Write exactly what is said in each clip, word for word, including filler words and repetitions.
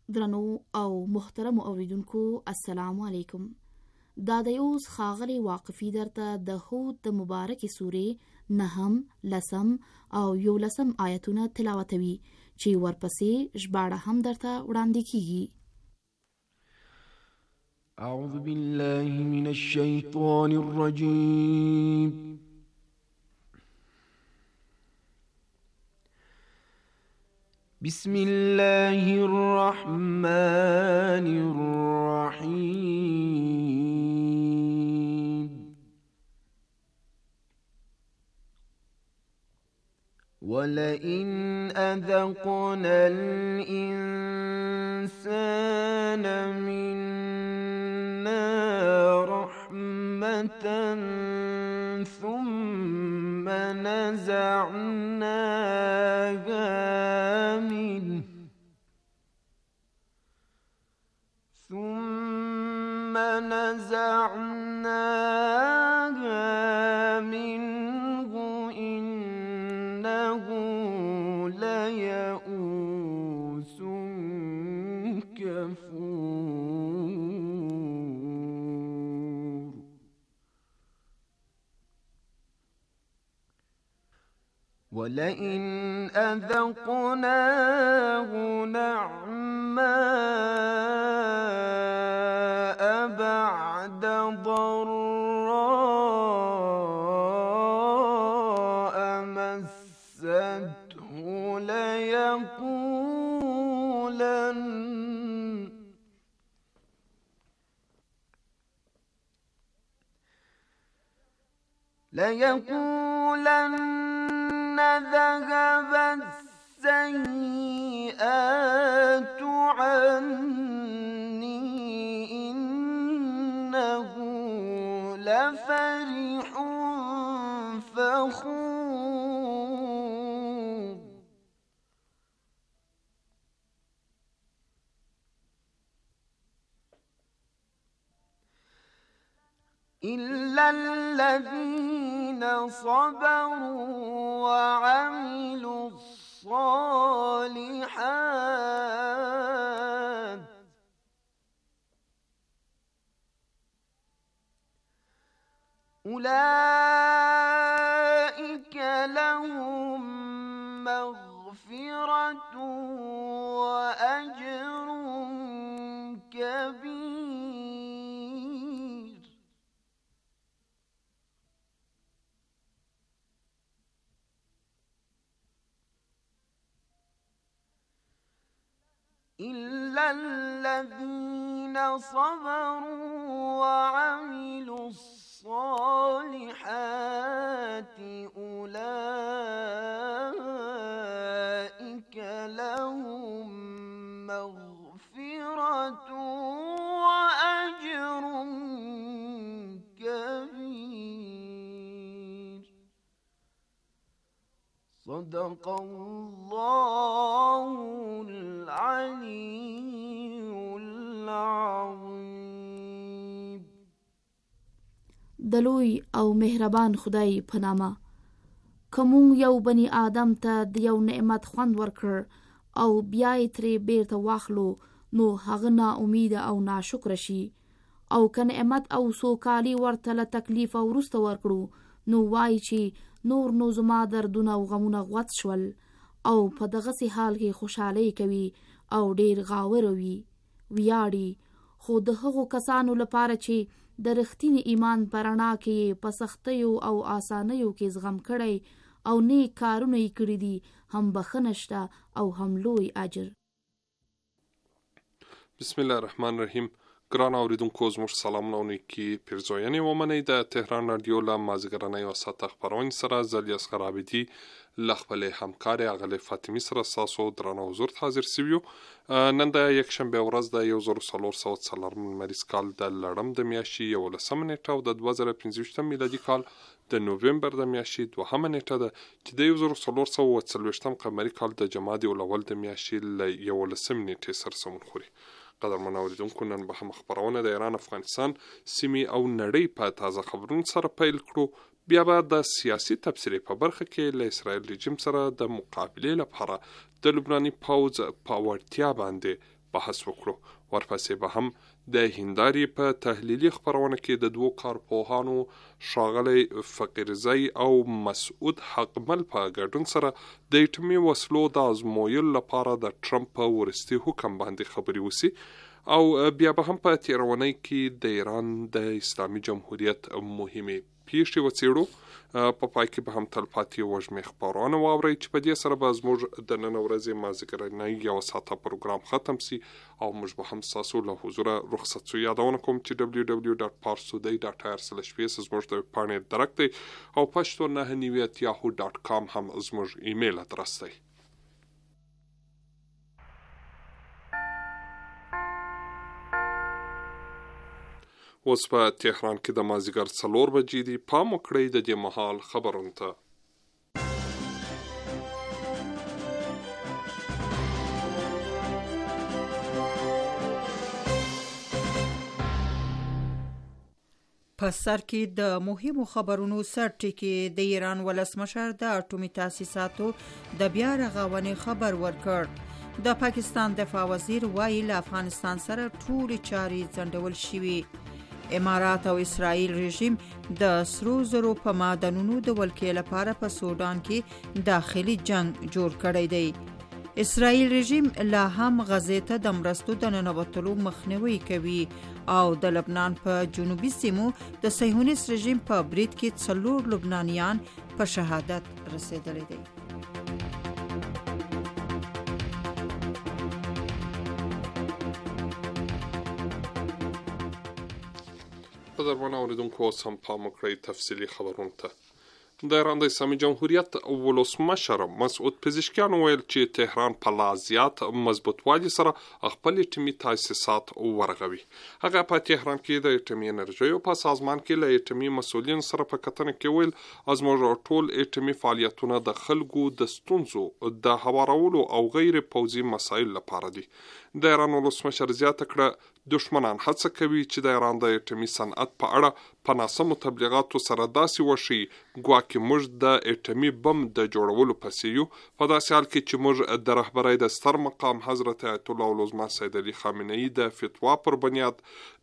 درنو او محترم اوریدونکو السلام علیکم. دا د اوس خاغلی واقفي درته د هود د مبارکې سورې نهم، لسم او یولسم آیتونه تلاوتوي چې ورپسې ژباړه هم درته وړاندې کیږي. اعوذ بالله من الشیطان الرجیم. بسم الله الرحمن الرحيم. ولئن أذقنا الإنسان منا رحمة ثم نزعناها ثم نزعناها منه إنه ليئوس كفور. ولئن أذقناه نعماء بعد ضراء مسته ليقولن ليقولن ذهب السيئات عني إنه لفرح فخور. إلا الذين صبروا وعملوا الصالحات أولئك لهم مغفرة وأجر كبير. إلا الذين صبروا وعملوا الصالحات أولئك لهم مغفرة وأجر كبير. صدق الله العلي العظيم. دلوی او مهربان خدای په نامه. کوم یو بنی آدم ته د یو نعمت خوند ورکړ او بیا یې ترې بیرته واخلو نو هغه نا امید او ناشکر شي، او که نعمت او سوکالي ورته له تکلیف او وروسته ورکړو نو وایي چې نور نو زما دردونه او غمونه غوڅ شول، او په دغسې حال کې خوشحالۍ کوي او ډیر غاوره وي ویاړي. خو د هغو کسانو لپاره چې د رښتینې ایمان په رڼا کې په سختیو او آسانیو کې زغم کړی او نیک کارونه یې کړي دي هم بخښنه شته او هم لوی اجر. بسم الله الرحمن الرحیم. ګران اوریدونکو زموږ سلامونه او نیکې پیرزوینې ومنئ. د تهران راډیو له مازدیګرنۍ یو ساعته خپرونې سره زه الیاس عابدي له خپلې همکارې اغلې فاطمې سره ستاسو درانه حضور ته حاضر شوي یو. نن د یکشنبې ورځ د یو زر څلور سوه څلورم لمریز کال د لړم د میاشتې یولسمه نیټه او د دوه زره پنځه ویشتم میلادي کال د نوومبر د میاشتې دوهمه نیټه ده چې د یو زر څلور سوه اوه څلوېښتم قمري کال د جمادی الاول د میاشتې له یولسمې نیټې سره سمون خوري. قدرمن اوریدونکو، نن به هم خپرونه د ایران، افغانستان، سیمې او نړۍ په تازه خبرونو سره پیل کړو. بیا به د سیاسي تبصرې په برخه کې له اسرائیل رژیم سره د مقابلې لپاره د لبناني پوځ په وړتیا باندې بحث وکړو. ورپسې به هم د هندارې په تحلیلي خبرونه کې د دوو کارپوهانو ښاغلی فقیرزی او مسعود حقمل په ګډون سره د اټومي وسلو د ازمویلو لپاره د ټرمپ په وروستي حکم باندې خبرې وسی، او بیا به هم په تیرونی کې د ایران د اسلامي جمهوریت مهمې پیښې وڅېړو. په پای کې به هم تلپاتې وژمې خبرونه واورئ چې په دې سره به زموږ د نن ورځې مازدیګرنۍ یو ساعته پروګرام ختم سي او موږ به هم ستاسو له حضوره رخصت سو. یادونه کوم چې دبلیو دبلیو ډاټ پارسودی ډاټ آر سلش پیس زموږ د پاڼې درک دی او پښتو نه نیویت یاهو ډاټ کام هم زموږ ایمیل ادرس دی. اوس په تهران کې د مازدیګر څلور بجې دي. پام وکړئ د دې مهال خبرونو ته. په سر کې د مهمو خبرونو سرټکی د ایران ولسمشر د اټومي تاسیساتو د بیا رغونې خبر ورکړ. د پاکستان دفاع وزیر وایي له افغانستان سره ټولې چارې ځنډول شوي. امارات او اسرائیل رژیم د سرو زرو په معدنونو د ولکې لپاره په سودان کې داخلي جنگ جوړ کړی دی. اسرائیل رژیم لا هم غزې ته د مرستو د ننوتلو مخنیوي کوي او د لبنان په جنوبي سیمو د صهیونیست رژیم په برید کې څلور لبنانیان په شهادت رسیدلی دی. په درمانه اوریدونکو اوس هم پام وکړئ تفصیلي خبرونو ته. د ایران د اسلامي جمهوریت ولسمشر مسعود پزشکیان ویل چې تهران په لا زیات مضبوطوالي سره خپل اټومي تاسیسات ورغوي. هغه په تهران کې د اټومي انرژۍ په سازمان کې له اټومي مسؤلین سره په کتنه کې ویل زموږ ټول اټومي فعالیتونه د خلکو د ستونزو د هوارولو او غیر پوځي مسایل لپاره دي. د ایران ولسمشر زیاته کړه دشمنان هڅه کوي چې د ایران د اټومي صنعت په اړه په ناسمو تبلیغاتو سره داسې وشي ګواکې موږ د اټومي بم د جوړولو پسې یو، په داسې حال کې چې موږ د رهبرۍ د ستر مقام حضرت آیت الله العظمى سید علي خامنه‌ای د فتوا پر بنیاد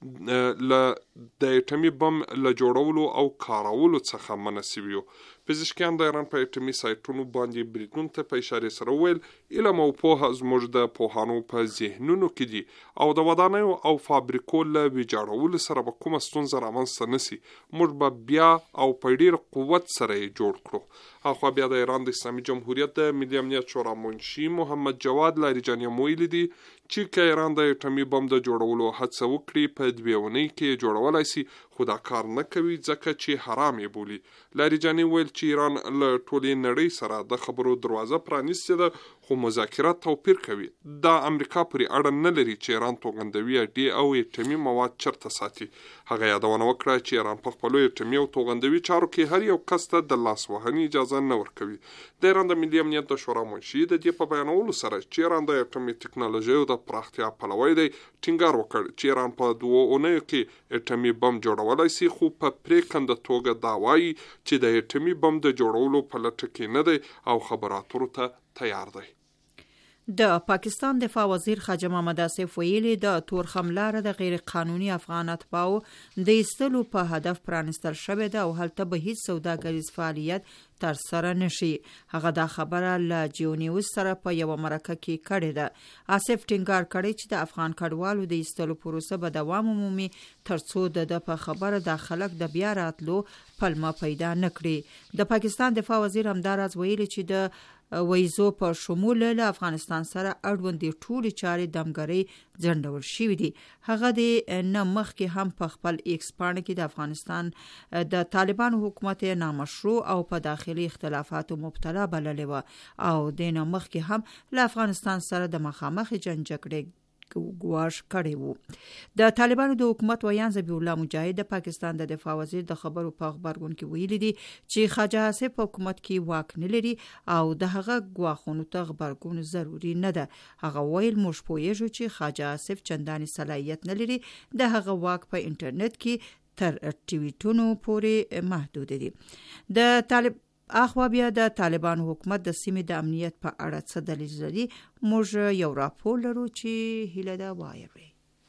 له د اټومي بم له جوړولو او کارولو څخه منع شوي. پزشکیان د ایران په اټومي سایټونو باندې بریدونو ته په اشارې سره ویل علم او پوهه زموږ د پوهانو په ذهنونو کې دي او د ودانیو او فابریکو له ویجاړولو سره به کومه ستونزه رامنځته نه سي. موږ به بیا او په ډېر قوت سره یې جوړ کړو. اخوا بیا د ایران د اسلامي جمهوریت د ملي امنیت شورا منشي محمد جواد لاریجاني ویلي دي چې که ایران د اټومي بم د جوړولو هڅه وکړي په دوه اونۍ کې جوړولای شي، خو دا کار نه کوي ځکه چې حرام یې بولي. لاریجاني ویل چې ایران له ټولې نړۍ سره د خبرو دروازه پرانیستې ده، خو مذاکرات توپیر کوي. دا امریکا پورې اړه نه لري چې ایران توغندوي اډې او اټومي مواد چرته ساتي. هغه یادونه وکړه چې ایران په خپلو اټومي او توغندوي چارو کې هر یو کس ته د لاس وهنې اجازه نه ورکوي. د ایران د ملي امنیت د شورا منشي د دې په بیانولو سره چې ایران د اټومي ټکنالوژۍ د پراختیا پلوی دی ټینګار وکړ چې ایران په دوه اونیو کې اټومي بم جوړولای شي، خو په پریکنده توګه دا وایي چې د اټومي بم د جوړولو په لټه کې نه دی او خبراتو ته تیار دی. د پاکستان دفاع وزیر خواجه محمد آصف ویلي د تورخم لاره د غیر قانوني افغان اتباعو د ایستلو په هدف پرانستل شوې ده او هلته به هیڅ سوداګریز فعالیت تر سره نشي. هغه دا خبره له جیو نیوز سره په یو مرکه کې کړې ده. آصف ټینګار کړی چې د افغان کډوالو د ایستلو پروسه به دوام ومومي ترڅو د په خبره د خلک د بیا راتلو پلمه پیدا نکړي. د پاکستان دفاع وزیر همداراز ویلي چې د وایزو په شمول له افغانستان سره اړوندې ټولې چارې دمګرۍ ځنډول شوې دي. هغه د نه مخکې هم په خپل ایکس پاڼه کې د افغانستان د طالبانو حکومت نامشروع او په داخلي اختلافاتو مبتلا بللې وه او د نه مخکې هم له افغانستان سره د مخامخ جنګ جګړې ګواښ کړی وو. د طالبانو د حکومت ویان ذبیح الله مجاهد د پاکستان د دفاع وزیر د خبرو په خبرګون کې ویلي دي چې خواجه آصف په حکومت کې واک نه لري او د هغه ګواښونو ته خبرګون ضروري نه ده. هغه ویل موږ پوهیږو چې خواجه آصف چندانې صلاحیت نه لري، د هغه واک په انټرنیټ کې تر ټویټونو پورې محدود دي. د طالب اخوا بیا د طالبان حکومت د سیمې د امنیت په اړه څه دلیل لري. موږ یو راپور لرو چې هیله ده وایي.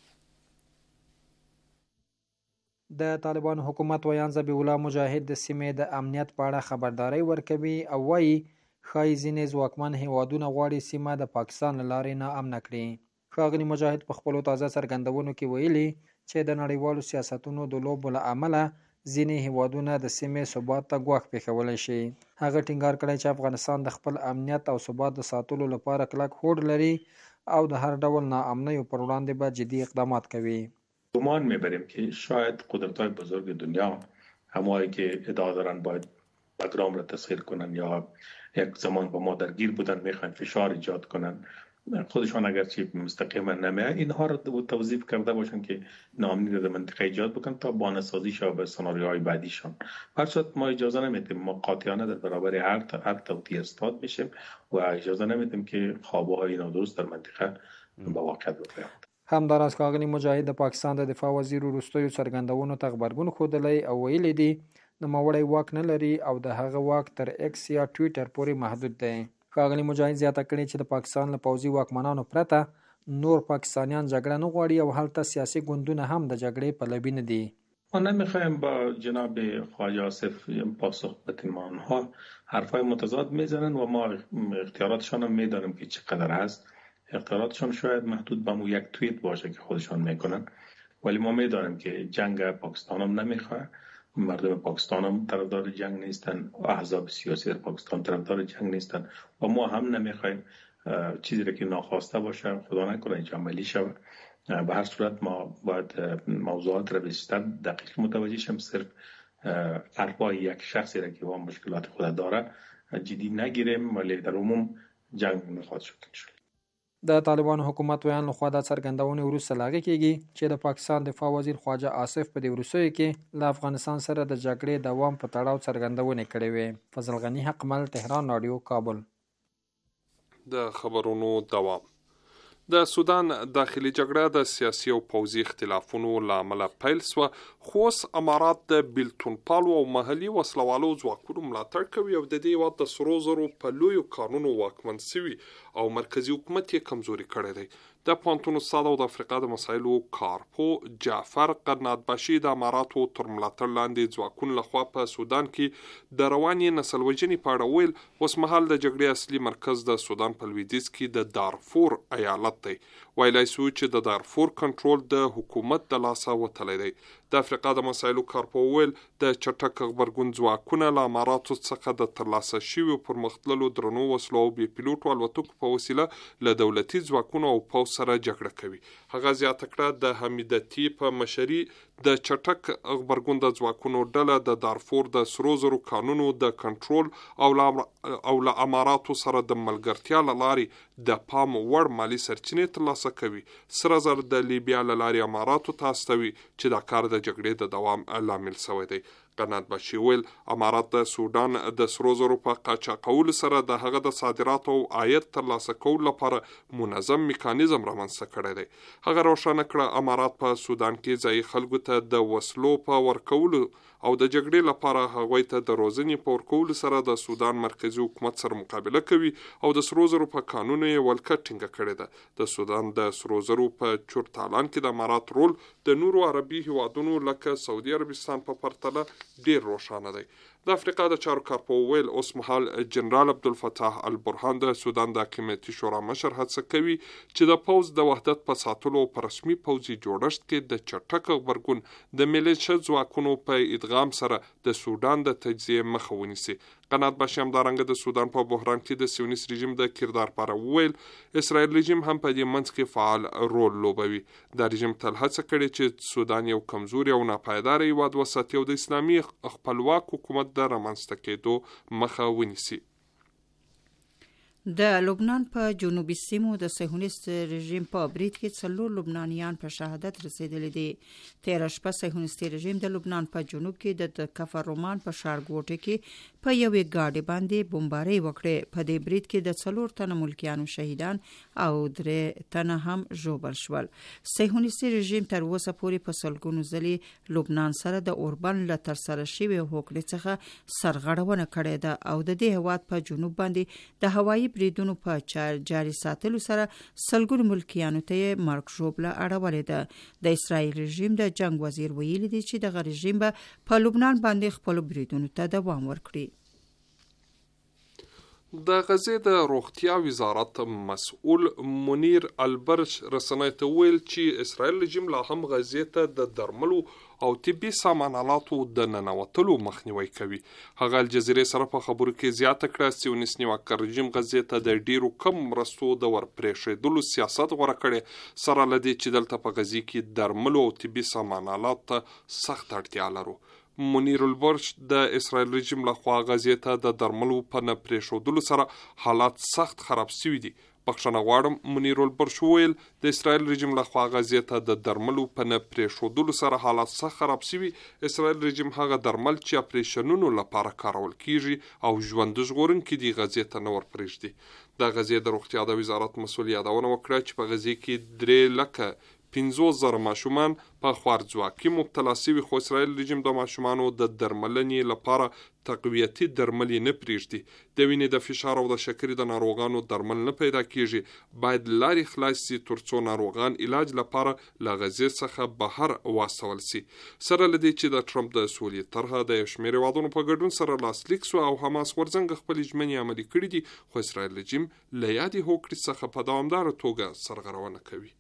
د طالبان حکومت ویان ذبیح الله مجاهد د سیمې د امنیت په اړه خبرداري ورکوي او وایي ښایي ځینې ځواکمن هیوادونه غواړي سیمه د پاکستان له لارې ناامنه کړي. ښاغلي مجاهد په خپلو تازه څرګندونو کې ویلي چې د نړیوالو سیاستونو د لوبو له امله ځینې هیوادونه د سیمې ثبات ته ګواښ پېښولی شي. هغه ټینګار کړی چې افغانستان د خپل امنیت او ثبات د ساتلو لپاره کلک هوډ لري او د هر ډول ناامنیو پر وړاندې به جدي اقدامات کوي. گمان میبریم که شاید قدرت‌های بزرگ دنیا همایی که ادعا دارن باید بگرام را تسخیر کنن یا یک زمان با ما درگیر بودن میخوان فشار ایجاد کنن، خودشان اگرچه مستقیما نمیه اینها رو توظیف کرده باشن که ناامنی رو در منطقه ایجاد بکنن تا بانسازی شو به سناریوهای بعدیشان. هر صورت ما اجازه نمیدیم، ما قاطعانه در برابر هر هر توطئه استاد میشیم و اجازه نمیدیم که خوابه‌های نادرست در منطقه به واقعیت بیایند. همداراز ښاغلي مجاهد د پاکستان د دفاع وزیر وروستیو څرګندونو ته غبرګون ښودلی او ویلي دي نوموړی واک نه لري او د هغه واک تر ایکس یا ټویټر پورې محدود دی. ښاغلي مجاهد زیاته کړې چې د پاکستان له پوځي واکمنانو پرته نور پاکستانیان جګړه نه غواړي او هلته سیاسي ګوندونه هم د جګړې پلوي نه دي. ما نمیخوایم با جناب خواجه آصف پاسخ بدیم. آنها حرفای متضاد میزنن و ما اختیاراتشان هم میدانیم که چقدر هست. اختیاراتشان شاید محدود به مو یک توییت باشه که خودشان میکنن، ولی ما میدانیم که جنگ پاکستان هم نمیخواه، مردم پاکستان هم طرفدار جنگ نیستن و احزاب سیاسی در پاکستان طرفدار جنگ نیستن و ما هم نمیخوایم چیزی را که ناخواسته باشه خدا نکنه اینجا عملی شود. به هر صورت ما باید موضوعات را بیشتر دقیق متوجه شیم. صرف حرفای یک شخصی را که با مشکلات خود داره جدی نگیریم، ولی در عموم جنگ نخواهد شد. د طالبان حکومت ویان لخوا دا څرګندونې وروسته لاغې کیږي چې د پاکستان دفاع وزیر خواجه آصف په دې وروستیو کې له افغانستان سره د جګړې دوام په تړاو څرګندونې کړې وې. فضل غني حقمل، تهران رادیو، کابل. د خبرونو دوام. د سودان داخلي جګړه د سیاسي او پوځي اختلافونو له امله پیل شوه، خو اوس امارات د بیلتونپالو او محلي وسلوالو ځواکونو ملاتړ کوي او د دې هېواد د سرو زرو په لویو کانونو واکمن سوي او مرکزي حکومت یې کمزوري کړی دی. د پوهنتون استاد او د افریقا د مسایلو کارپو جعفر قرناتباشي د اماراتو تر ملاتړ لاندې ځواکونو لخوا په سودان کې د روانې نسل وژنې په اړه ویل اوس مهال د جګړې اصلي مرکز د سودان په لویدیځ کې د دارفور ایالت دی. ویلای سو چې د دارفور کنټرول د حکومت د لاسه وتلی دی. د افریقا د مسایلو کارپو ویل د چټک غبرګون ځواکونه له اماراتو څخه د ترلاسه شویو پرمختللو درنو وسلو او بې پیلوټو الوتکو په وسیله له دولتي ځواکونو او پوځ سره جګړه کوي. هغه زیاته کړه د حمیدتي په مشري د چټک غبرګون د ځواکونو ډله د دارفور د سرو زرو کانونو د کنټرول او له اماراتو سره د ملګرتیا له لارې د پام وړ مالي سرچینې ترلاسه کوي. سره زر د لیبیا له لارې اماراتو ته استوي چې دا کار د جګړې د دوام لامل شوی دی. قرناتباشي ویل امارات د سودان د سرو زرو په قاچاقولو سره د هغه د صادراتو او عاید ترلاسه کولو لپاره منظم میکانیزم رامنځته کړی دی. هغه روښانه کړه امارات په سودان کې ځایي خلکو ته د وسلو په ورکولو او د جګړې لپاره هغوی ته د روزنې په ورکولو سره د سودان مرکزي حکومت سره مقابله کوي او د سرو زرو په قانون یې ولکه ټینګه کړې ده. د سودان د سرو زرو په چورتالان کې د امارات رول د نورو عربي هیوادونو لکه سعودي عربستان په پرتله ډیر روښانه دی. د افریقا د چارو کارپو ویل اوس مهال جنرال عبدالفتاح البرهان د سودان د حکومتي شورا مشر هڅه کوي چې د پوځ د وحدت په ساتلو او په رسمي پوځي جوړښت کې د چټک غبرګون د میلیشیا ځواکونو په ادغام سره د سودان د تجزیې مخه ونیسي. قرناتباشي همدارنګه د سودان په بحران کې د سیونیست رژیم د کردار په اړه وویل اسرائیل رژیم هم په دې منځ کې فعال رول لوبوي. دا رژیم تل هڅه کړې چې سودان یو کمزوري او ناپایدار هیواد وساتي او د اسلامي خپلواک حکومت د رامنځته کېدو مخه ونیسي. د لبنان په جنوبي سیمو د صهیونیست رژیم په برید کې څلور لبنانیان په شهادت رسیدلي دي. تېره شپه صهیونیستي رژیم د لبنان په جنوب کې د کفر رومان په ښارګوټي کې په یوې ګاډۍ باندې بمبارۍ وکړې. په دې برید کې د څلور تنه ملکیانو شهیدان او درې تنه هم ژوبل شول. صهیونیستي رژیم تر اوسه پورې په سلګونو ځلې لبنان سره د اوربند له ترسره شوې هوکړې څخه سرغړونه کړې ده او د دې هېواد په جنوب باندې د هوایي بریدونو په جاري ساتلو سره سلګونو ملکیانو ته مرګ ژوبله اړولې ده. د اسرائیل رژیم د جنگ وزیر ویلي دی چې دغه رژیم به په لبنان باندې خپلو بریدونو ته دوام ورکړي. د غزې د روغتیا وزارت مسؤل منیر البرش رسنۍ ته ویل چې اسرائیل رژیم لا هم غزې ته د درملو او طبي سامان آلاتو د ننوتلو مخنیوي کوي. هغه الجزیرې سره په خبرو کې زیاته کړه صهیونیست نیوکه رژیم غزې ته د ډیرو کم مرستو د ورپرېښېدلو سیاست غوره کړی، سره له دې چې دلته په غزې کې درملو او طبي سامان آلات ته سخت اړتیا لرو. منیر البرش د اسرائیل رژیم لخوا غزې ته د درملو په نه پرېښودلو سره حالات سخت خراب شوي دي. بخښنه غواړم، منیر البرش وویل د اسرائیل رژیم لخوا غزې ته د درملو په نه پرېښودلو سره حالات سخت خراب شوي. اسرائیل رژیم هغه درمل چې اپریشنونو لپاره کارول کیږي او ژوند ژغورونکي دي غزې ته نه ورپرېږدي. د غزې د روغتیا د وزارت مسؤل یادونه وکړه چې په غزې کې درې لکه پنځوس زره ماشومان په خوارځواکي مبتلا شوي، خو اسرائیل رژیم د ماشومانو د درملنې لپاره تقویتي درمل نه پرېږدي. د وینې د فشار او د شکرې د ناروغانو درمل نه پیدا کیږي. باید لارې خلاص شي ترڅو ناروغان علاج لپاره له غزې څخه بهر واستول شي. سره له دې چې د ټرمپ د سولې طرحه د یو شمېر هېوادونو په ګډون سره لاسلیک شو او حماس غورځنګ خپلې ژمنې عملي کړي دي، خو اسرائیل رژیم له یادې هوکړې څخه په دوامداره توګه سرغړونه کوي.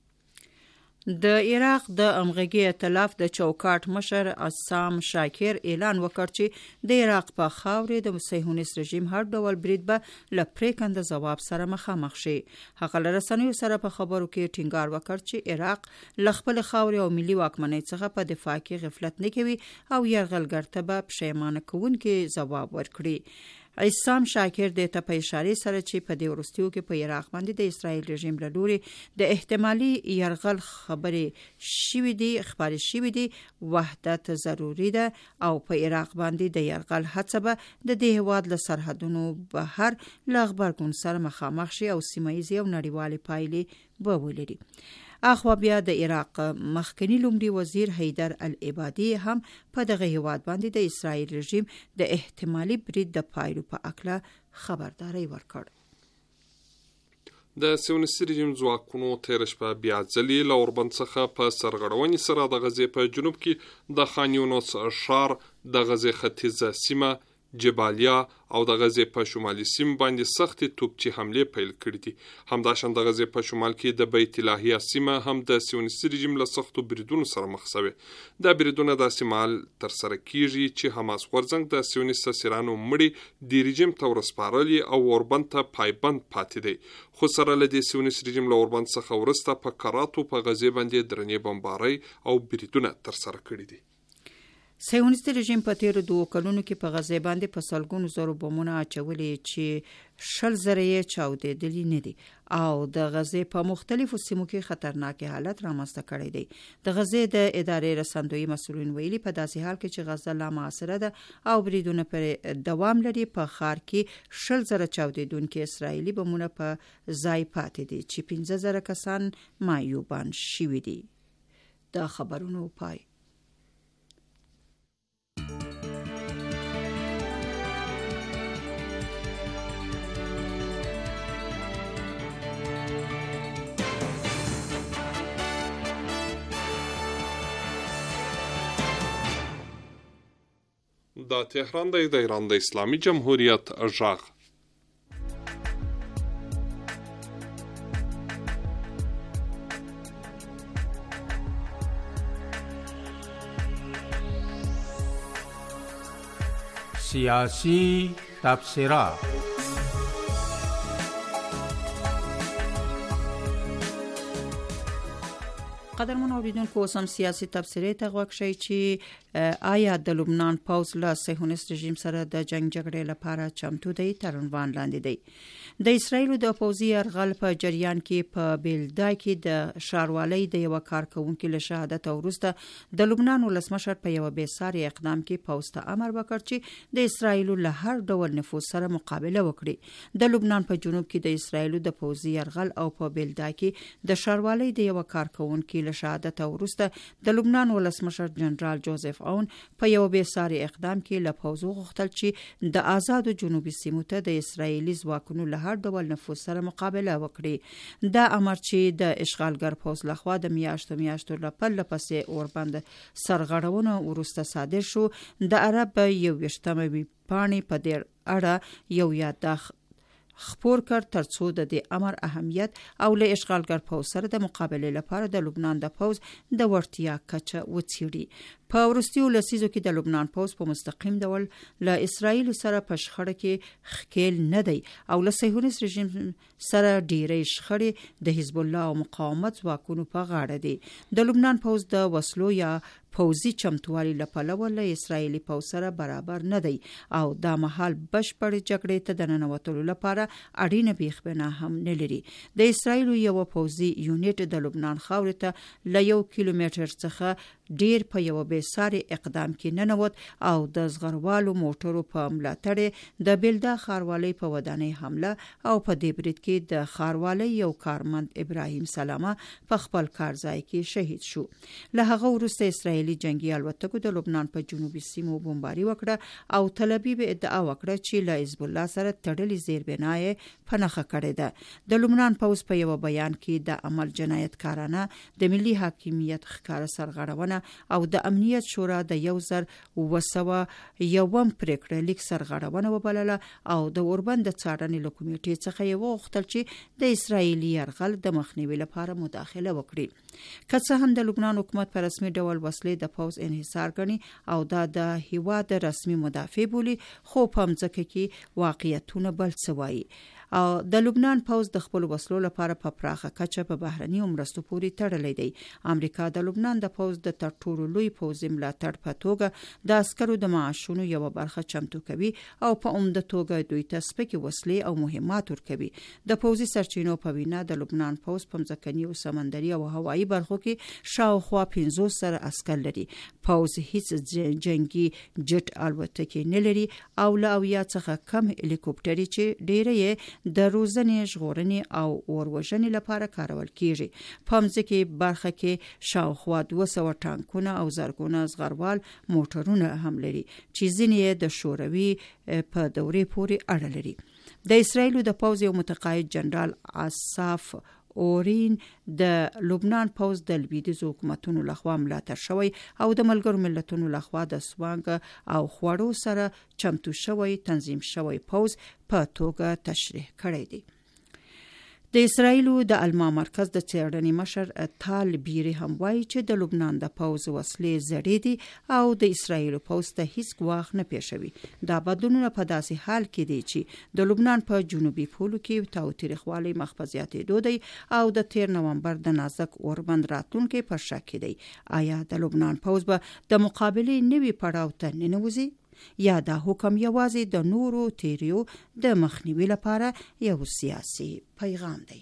د عراق د همغږي ائتلاف د چوکاټ مشر عصام شاکر اعلان وکړ چې د عراق په خاورې د صهیونیست رژیم هر ډول برید به له پرېکنده ځواب سره مخامخ شي. هغه له رسنیو سره په خبرو کې ټینګار وکړ چې عراق له خپل خاورې او ملي واکمنۍ څخه په دفاع کې غفلت نه کوي او یرغلګر ته به پښیمانه کوونکي ځواب ورکړي. عصام شاکر د ته په اشاره سره چې په دې وروستیو کې په عراق باندې د اسرائیل رژیم له لوري د احتمالي یرغل خبرې شوې دي خبرې شوې دي وحدت ضروري ده او په عراق باندې د یرغل هڅه به د دې هېواد له سرحدونو بهر له غبرګون سره مخامخ شي او سیمه ییزې او نړیوالې پایلې به ولري. اخوا بیا د عراق مخکنی لومړي وزیر حیدر العبادي هم په دغه هېواد باندې د اسرائیل رژیم د احتمالي برید د پایلو په اړه خبرداری ورکړ. د صهیونیستي رژیم ځواکونو تېره شپه بیا ځلې له اوربند څخه په سرغړونې سره د غزې په جنوب کې د خان یونس ښار، د غزې ختیځه سیمه جبالیا او د غزې په شمالي سیمه باندې سختې توپچي حملې پیل کړې دي. همداشان د غزې په شمال کې د بیت الهیه سیمه هم د صهیونیستي رژیم له سختو بریدونو سره مخ شوې. دا بریدونه داسې مهال ترسره کیږي چې حماس غورځنګ د صهیونیست اسیرانو مړي د رژیم ته ورسپارلي او اوربند ته پایبند پاتې دی. خو سره له دې صهیونیست رژیم له اوربند څخه وروسته په کراتو په غزې باندې درنې بمبارۍ او بریدونه ترسره کړي دي. صهیونیستي رژیم په تیرو دوو کلونو کې په غزې باندې په سلګونو زرو بمونه اچولي چې شل زره یې چاودېدلي نه دي او د غزې په مختلفو سیمو کې خطرناک حالت رامنځته کړی دی. د غزې د ادارې رسندوی مسؤلین ویلي په داسې حال کې چې غزه لا محاصره ده او بریدونه پر دوام لري، په ښار کې شل زره چاودېدونکي اسرائیلي بمونه په ځای پاتې دي چې پنځه زره کسان معیوبان شوي دي. د خبرونو پای. دا تهران دی، د ایران د اسلامي جمهوریت غږ. سیاسی تبصره. قدرمن اوریدونکو اوس هم سیاسي تبصرې ته غوږ شئ چې آیا د لبنان پوځ له صهیونیست رژیم سره د جنگ جګړې لپاره چمتو دی تر عنوان لاندې دی. د اسرایلو د پوځي یرغل په جریان کې په بیلدای کې د ښاروالۍ د یو کارکونکو له شهادت وروسته د لبنان ولسمشر په یو بې ساري اقدام کې پوځ ته امر وکړ چې د اسرایلو له هر ډول نفوذ سره مقابله وکړي. د لبنان په جنوب کې د اسرایلو د پوځي یرغل او په بیلدای کې د ښاروالۍ د یو کارکونکو له شهادت وروسته د لبنان ولسمشر جنرال جوزف اون په یو بې ساري اقدام کې له پوځ غوښتل چې د آزادو جنوبي سیمو ته د اسرایلي ځواکونو له هر ډول نفوذ سره مقابله وکړي. دا امر چې د اشغالګر پوځ لخوا د میاشتو میاشتو لپاره پسې اوربند سرغړونه وروسته صادر شو. د عرب یو وشتمه پاڼې په دې اړه یو یاداښت خپور کړ ترڅو د دې امر اهمیت او له اشغالګر پوځ سره د مقابله لپاره د لبنان د پوځ د وړتیا کچه وڅېړي. په وروستیو لسیزو کې د لبنان پوځ په مستقیم ډول له اسرایل سره په شخړه کې ښکیل نه دی او له صهیونیست رژیم سره ډیرې شخړې د حزب الله او مقاومت ځواکونو په غاړه دي. د لبنان پوځ د وسلو یا پوځي چمتووالي له پلوه له اسرایلي پوځ سره برابر نه دی او دا مهال بشپړ جګړې ته د ننوتلو لپاره اړینه بیخبنا هم نه لري. د اسرایلو یو پوځي یونټ د لبنان خاورې ته له یو کیلومتر څخه ډیر په یو بې ساري اقدام کې ننوت او د زغروالو موټرو په ملاتړ د بیلدا خاروالۍ په ودانۍ حمله او په دې برید کې د خاروالۍ یو کارمند ابراهیم سلامه په خپل کارځای کې شهید شو. له هغه وروسته اسرایلي جنگي الوتکو د لبنان په جنوبي سیمو بمباري وکړه او تل ابیب ادعا وکړه چې له حزب الله سره تړلې زیربنای پنهخه کړې ده. د لبنان پوځ په یو بیان کې د عمل جنایتکارانه د ملي حاکمیت ښکار سرغړونه او د امنیت شورا د یو زر وسوه یوم پریکړه لیک سرغړونه وبلله او د اوربند څارنې له کمیټې څخه یې وغوښتل چې د اسرایلي یرغل د مخنیوي لپاره مداخله وکړي. که څه هم د لبنان حکومت په رسمي ډول وسلې د پوځ انحصار ګڼي او دا د هیواد رسمي مدافع بولي، خو په مځکه کې واقعیتونه بل څه وایي. او د لبنان پوځ د خپل وسلو لپاره په پراخه کچه په بهرني مرستو پورې تړلې دی. امریکا د لبنان د پوځ د تر ټولو لوی پوځي ملاتړ په توګه د عسکرو د معاشونو یو برخه چمتو کوي او په عمده توګه دوی ته سپکې وسلې او مهمات ورکوي. د پوځي سرچینو په وینا د لبنان پوځ په مځکني او سمندري او هوایي برخو کې شاوخوا پنځوس سره عسکر لري. پوځ هیڅ جنگي جټ الوتکې نه لري او له اویا څخه کم هلیکوپټري چې ډېرې د روزنې ژغورنې او اوروژنې لپاره کارول کیږي. په مځکه برخه کې شاوخوا دوه سوه ټانکونه او زرګونه زغروال موټرونه هم لري چې ځینې د شوروي په دورې پورې اړه لري. د اسرایلو د پوځ یو متقاعد جنرال اساف اورین د لبنان پوځ د لویدیځو حکومتونو لخوا ملاتړ شوی او د ملګرو ملتونو لخوا د سوانګ او خوړو سره چمتو شوی تنظیم شوی پوځ په توګه تشریح کړی دی. د اسرایلو د الما مرکز د څېړنې مشر تال بیری هم وایي چې د لبنان د پوځ وسلې زړې دي او د اسرایلو پوځ ته هیڅ ګواښ نه پیښوي. دا بدلونونه په داسې حال کې دي چې د لبنان په جنوبي پولو کې تاوتریخوالی مخ په زیاتېدو دی او د تیر نومبر د نازک اوربند راتلونکي په شک کې دی. آیا د لبنان پوځ به د مقابلې نوي پړاو ته ننوځي یا دا حکم یوازې د نورو تیریو د مخنیوي لپاره یو سیاسي پیغام دی؟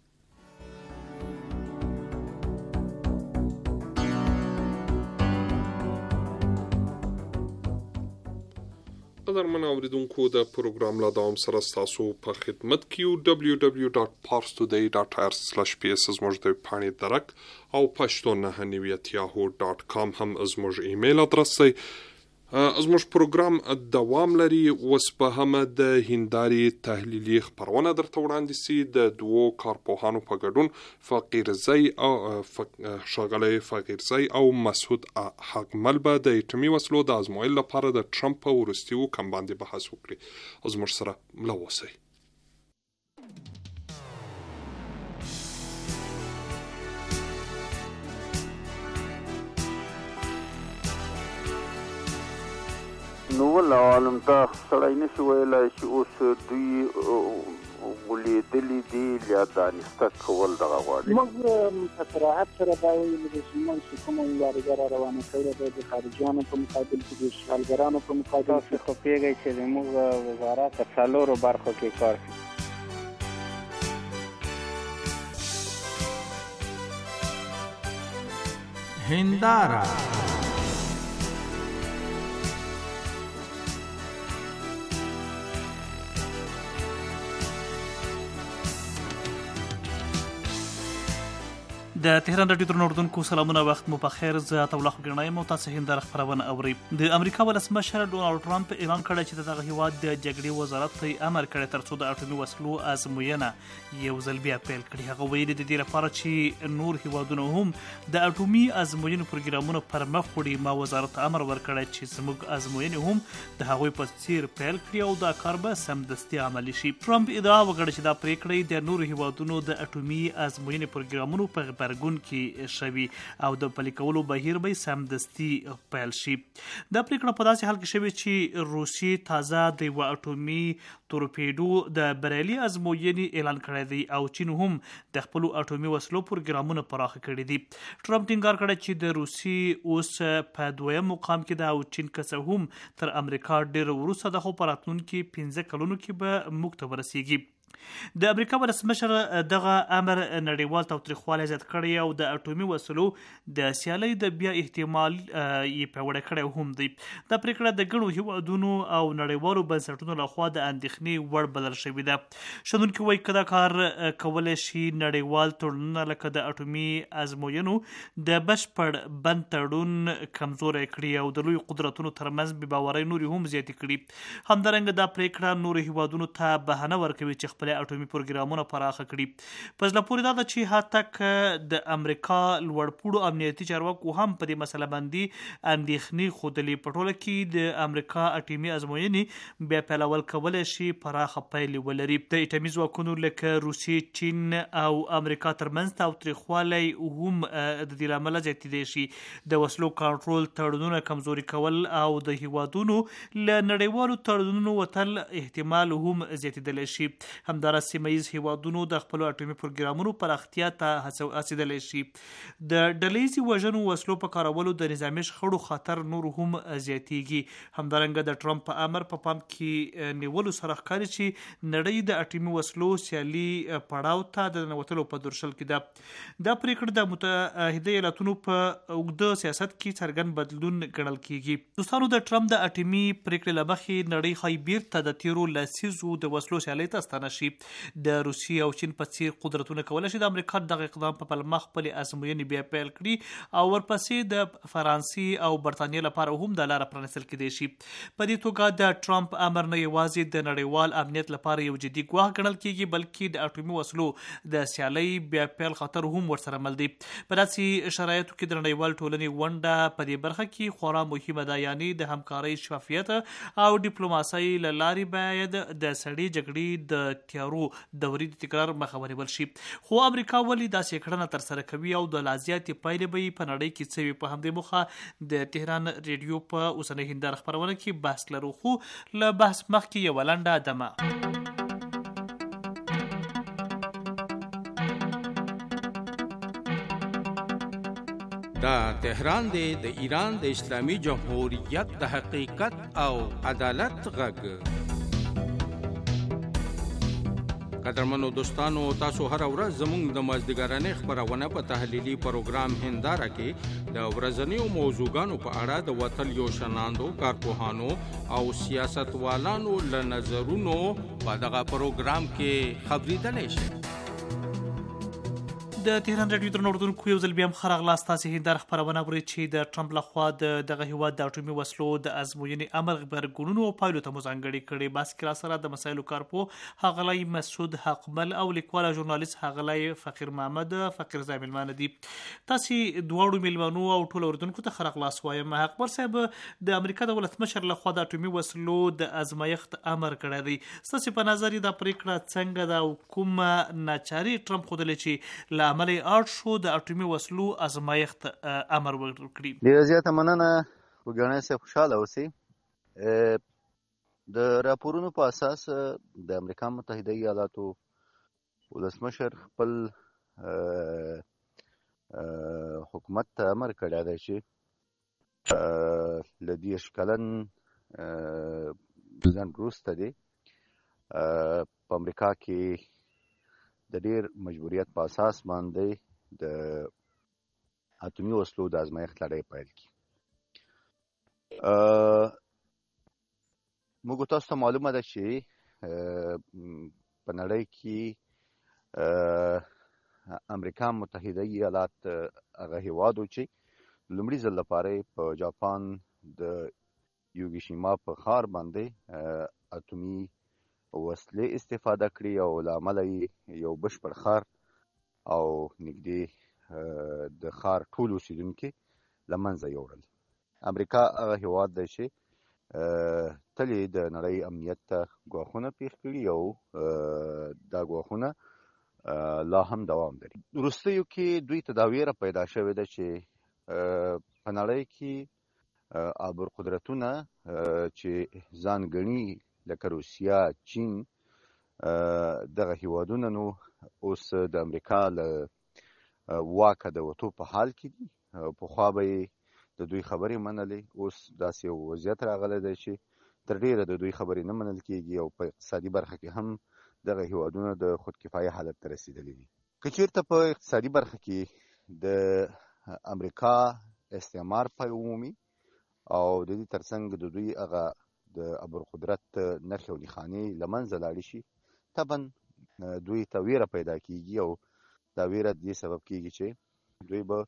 قدرمن اوریدونکو د پروګرام لا دوام سره تاسو په خدمت کې یو. دبلیو دبلیو ډاټ پارس ټوډے ډاټ آر سلاش پی اس زموږ د پاڼې درک او پښتو نه نیویت یاهو ډاټ کام هم زموږ ایمیل ادرس دی. زموږ پروګرام دوام لري. اوس به هم د هندارې تحلیلي خپرونه درته وړاندې سي د دوو کارپوهانو په ګډون فقیرزی او ښاغلی فقیرزی او مسعود حقمل به د اټومي وسلو د ازمویل لپاره د ټرمپ په وروستیو کم باندې بحث وکړي. زموږ سره مله اوسئ. نو ول عالم ته سړی نشي ویلی چې اوس دوی غولېدلي دي یا دانسته کول دغه غواړي. موږ په صراحت سره دا ویلي دي چې موږ چې کومه مبارزه را روانه کړې ده د خارجیانو په مقابل کې د اشغالګرانو په مقابل کې، خو پوهېږئ چې زموږ وزارت په څلورو برخو کې کار کوي. هنداره د تهران رادیو درنو اوریدونکو سلامونه، وخت مو په خیر. زه عطاالله خوږنایم او تاسو هنداره خپرونه اورئ. د امریکا ولسمشر ډونالډ ټرمپ اعلان کړی چې د دغه هیواد د جګړې وزارت ته امر کړی تر څو د اټومي وسلو ازموینه یو ځل بیا پیل کړي. هغه ویلي د دې لپاره چې نور هیوادونه هم د اټومي ازموینې پروګرامونه پر مخ وړي. ما وزارت امر ورکړی چې زموږ ازموینې هم د هغوی په څیر پیل کړي او دا کار به سمدستي عملي شي. ټرمپ ادعا وکړه چې دا پریکړې د نورو هیوادونو د اټومي ازموینې پروګرامونو په غبرګون کې شوي او د پلي کولو بهیر به سمدستي پیل شي. دا پریکړه په داسې حال کې شوې چې روسیې تازه د یوه اټومي تورپیډو د بریالي ازموینې اعلان کړی دی او چین هم د خپلو اټومي وسلو پروګرامونه پراخه کړي دي. ټرمپ ټینګار کړی چې د روسیې اوس په دویم مقام کې ده او چین که څه هم تر امریکا ډېر وروسته ده، خو په راتلونکي پنځه کلونو کې به موږ ته ورسیږي. د امریکا ولسمشر دغه امر نړیوال تاوتریخوالی زیات کړی او د اټومي وسلو د سیالۍ د بیا احتمال یې پیاوړی کړی هم دی. دا پریکړه د ګڼو هیوادونو او نړیوالو بنسټونو لخوا د اندېښنې وړ بلل شوې ده. شنونکي وایي که دا کار کولی شي نړیوال تړونونه لکه د اټومي ازموینو د بشپړ بند تړون کمزوری کړي او د لوی قدرتونو ترمنځ بې باورۍ نورې هم زیاتې کړي. همدارنګه دا پریکړه نورو هیوادونو ته بهانه ورکوي چې خپل اټومي پروګرامونه پراخه کړي. په زړه پورې دا ده چې هاتک د امریکا لوړپوړو امنیتي چارواکو هم په دې مسله باندې اندېښنې ښودلې. په ټوله کې د امریکا اټومي ازموینې بیا پیلول کولی شي پراخه پایلې ولري. د اټومي ځواکونو لکه روسیې، چین او امریکا ترمنځ تاوتریخوالی هم د دې له امله زیاتېدی شي. د وسلو کنټرول، تړونونه کمزوري کول او د هیوادونو له نړیوالو تړونونو وتل احتمال هم زیاتېدلی شي. همدارس سیمه ییز هیوادونو د خپلو اټومي پروګرامونو پراختیا ته هڅېدلی شي. د ډلهییزې وژنو وسلو په کارولو د نظامي شخړو خطر نور هم زیاتیږي. همدارنګه د ټرمپ په امر په پام کې نیولو سره ښکاري چې نړۍ د اټومي وسلو سیالي پړاو ته د ننوتلو په درشل کې ده. دا پریکړه د متحده ایالاتونو په اوږده سیاست کې څرګند بدلون ګڼل کیږي. دوستانو، د ټرمپ د اټومي پریکړې له مخې نړۍ ښایي بیرته د تیرو لسیزو د وسلو سیالۍ ته ستانه شي. د روسیې او چین په څیر قدرتونه کولی شي د امریکا دغه اقدام په پلمه خپلې ازموینې بیا پیل کړي او ورپسې د فرانسې او برطانیې لپاره هم د لاره پرانیستل کېدای شي. په دې توګه د ټرمپ امر نه یوازې د نړیوال امنیت لپاره یو جدي ګواښ ګڼل کېږي، بلکې د اټومي وسلو د سیالۍ بیا پیل خطر هم ورسره مل دی. په داسې شرایطو کې د نړیوال ټولنې ونډه په دې برخه کې خورا مهمه ده، یعنې د همکارۍ، شفافیت او ډیپلوماسۍ له لارې باید د سړې جګړې د تیارو دورې د تکرار مخه ونیول شي. خو امریکا ولې داسې کړنه ترسره کوي او د لا زیاتې پایلې به یې په نړۍ کې څه وي؟ په همدې موخه د تهران ریډیو په اوسنۍ هنداره خپرونه کې بحث لرو، خو له بحث مخکې یوه لنډه دمه. دا تهران دی د ایران د اسلامي جمهوریت د حقیقت او عدالت غږ. قدرمنو دوستانو، تاسو هر ورځ زموږ د مازدیګرانې خبرونه په تحلیلي پروګرام هنداره کې د ورځنیو موضوعاتو په اړه د وتل یو شناندو کارپوهانو او سیاستوالانو له نظرونو په دغه پروګرام کې خبرېدلی شي. د تهران رادیو درنو اوریدونکو، یو ځل بیا هم ښه راغلاست. تاسې هنداره خپرونه اورئ چې د ټرمپ لخوا د دغه هیواد د اټومي وسلو د ازموینې امر غبرګونونو او پایلو ته مو ځانګړې کړې. بحث کې راسره د مسایلو کارپوه ښاغلی مسعود حقمل او لیکوال او ژورنالیست ښاغلی فقیر محمد فقیر زای میلمانه دي. تاسې دواړو میلمنو او ټولو اوریدونکو ته ښه راغلاست وایم. حقمل صاحب، د امریکا د ولسمشر لخوا د اټومي وسلو د ازمایښت امر کړی دی. ستاسې په نظر دا پریکړه څنګه ده او کومه ناچاري ټرمپ ښودلې چې له عمل یې اړ شو د اټومي وسلو ازمایښت امر وکړي؟ ډېره زیاته مننه. وګڼئ صاحب، خوشحاله اوسئ. د راپورونو په اساس د امریکا متحده ایالاتو ولسمشر خپل حکومت ته امر کړی دی چې له دېرش کلن ځنډ وروسته دی په امریکا کې د ډېر مجبوریت په اساس باندې د اتومي وسلو د ازمایښت لړۍ پیل کړي. موږ تاسو ته معلومه ده چې په نړۍ کې امریکا متحده ایالات هغه هېواد و چې لومړي ځل لپاره په جاپان د یوګیشیما په ښار باندې اتومي وسلې استفاده کړي او له امله یې یو بشپړ ښار او نږدې د ښار ټول اوسېدونکي له منځه یوړل. امریکا هغه هېواد دی چې تل یې د نړۍ امنیت ته ګواښونه پېښ کړي او دا ګواښونه لا هم دوام لري. وروستیو کې دوی ته دا ویره پیدا شوې ده چې په نړۍ کې ابرقدرتونه چې ځان ګڼي لکه روسیه، چین، دغه هېوادونه نو اوس د امریکا له واکه د وتو په حال کې دي. پخوا به یې د دوی خبرې منلې، اوس داسې یو وضعیت راغلی دی چې تر ډېره د دوی خبرې نه منل کېږي او په اقتصادي برخه کې هم دغه هېوادونه د خودکفایه حالت ته رسېدلي دي. که چېرته په اقتصادي برخه کې د امریکا استعمار پای ومومي او د دې ترڅنګ د دوی هغه د ابرقدرت نښې او نښانې له منځه لاړې شي، طبعا دوی ته ویره پیدا کېږي او دا ویره دې سبب کېږي چې دوی به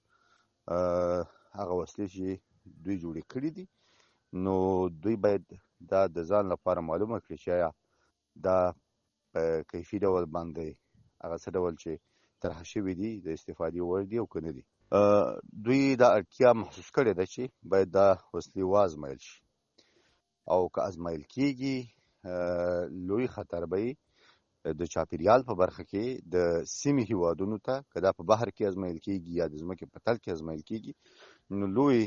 هغه وسلې چې دوی جوړې کړي دي نو دوی باید دا د ځان لپاره معلومه کړي چې آیا دا په کیفي ډول باندې هغه څه ډول چې طرحه شوي دي د استفادې وړ دي او که نه دي. دوی دا اړتیا محسوس کړې ده چې باید دا وسلې وازمایل شي او که ازمایل کېږي لوی خطر به د چاپیریال په برخه کې د سیمې هېوادونو ته، که دا په بحر کې ازمایل کېږي یا د ځمکې په تل کې ازمایل کېږي، نو لوی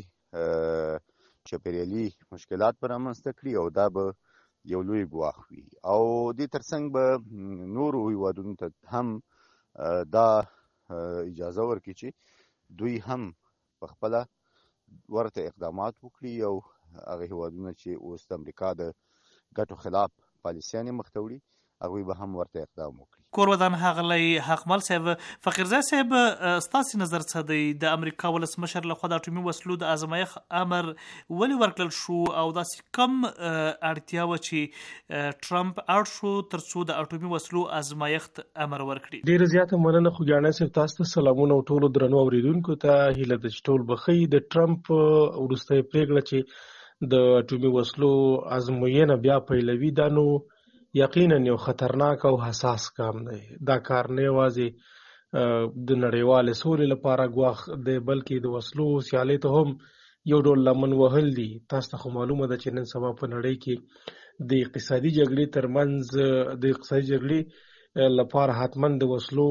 چاپیریالي مشکلات به رامنځته کړي او دا به یو لوی ګواښ وي. او دې ترڅنګ به نورو هېوادونو ته هم دا اجازه ورکړي چې دوی هم په خپله ورته اقدامات وکړي او هغه هېوادونه چې اوس د امریکا د ګټو خلاف پالیسیانې مخ ته وړي هغوی به هم ورته اقدام وکړي. کورودان ښاغلی حقمل صاحب، فقیرزی صاحب ستاسې نظر څه دی؟ د امریکا ولسمشر لخوا د اټومي وسلو د ازمایښت امر ولې ورکړل شو او داسې کم اړتیا وه چې ټرمپ اړ شو تر څو د اټومي وسلو ازمایښت امر ورکړي؟ ډېره زیاته مننه خوږیاڼی صاحب، تاسو ته سلامونه او ټولو درنو اورېدونکو ته هیله ده چې ټول به ښه وي. د ټرمپ وروستۍ پرېکړه چې د اټومي وسلو ازموینه بیا پیلوي، دا نو یقینا یو خطرناک او حساس کام دی. دا کار نه یوازې د نړیوالې سولې لپاره ګواښ دی بلکې د وسلو سیالۍ ته هم یو ډول لمن وهل دي. تاسو ته خو معلومه ده چې نن سبا په نړۍ کې د اقتصادي جګړې ترمنځ د اقتصادي جګړې لپاره حتما د وسلو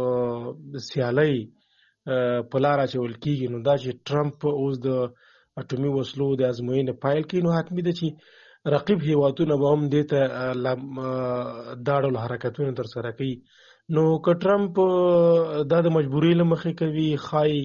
سیالۍ په لار اچول کېږي. نو دا چې ټرمپ اوس د اټومي وسلو د ازموینې پیل کړي، نو حتمي ده چې رقیب هیوادونه به هم دې ته دا ډول حرکتونه ترسره کوي. نو که ټرمپ دا د مجبورۍ له مخې کوي، ښایي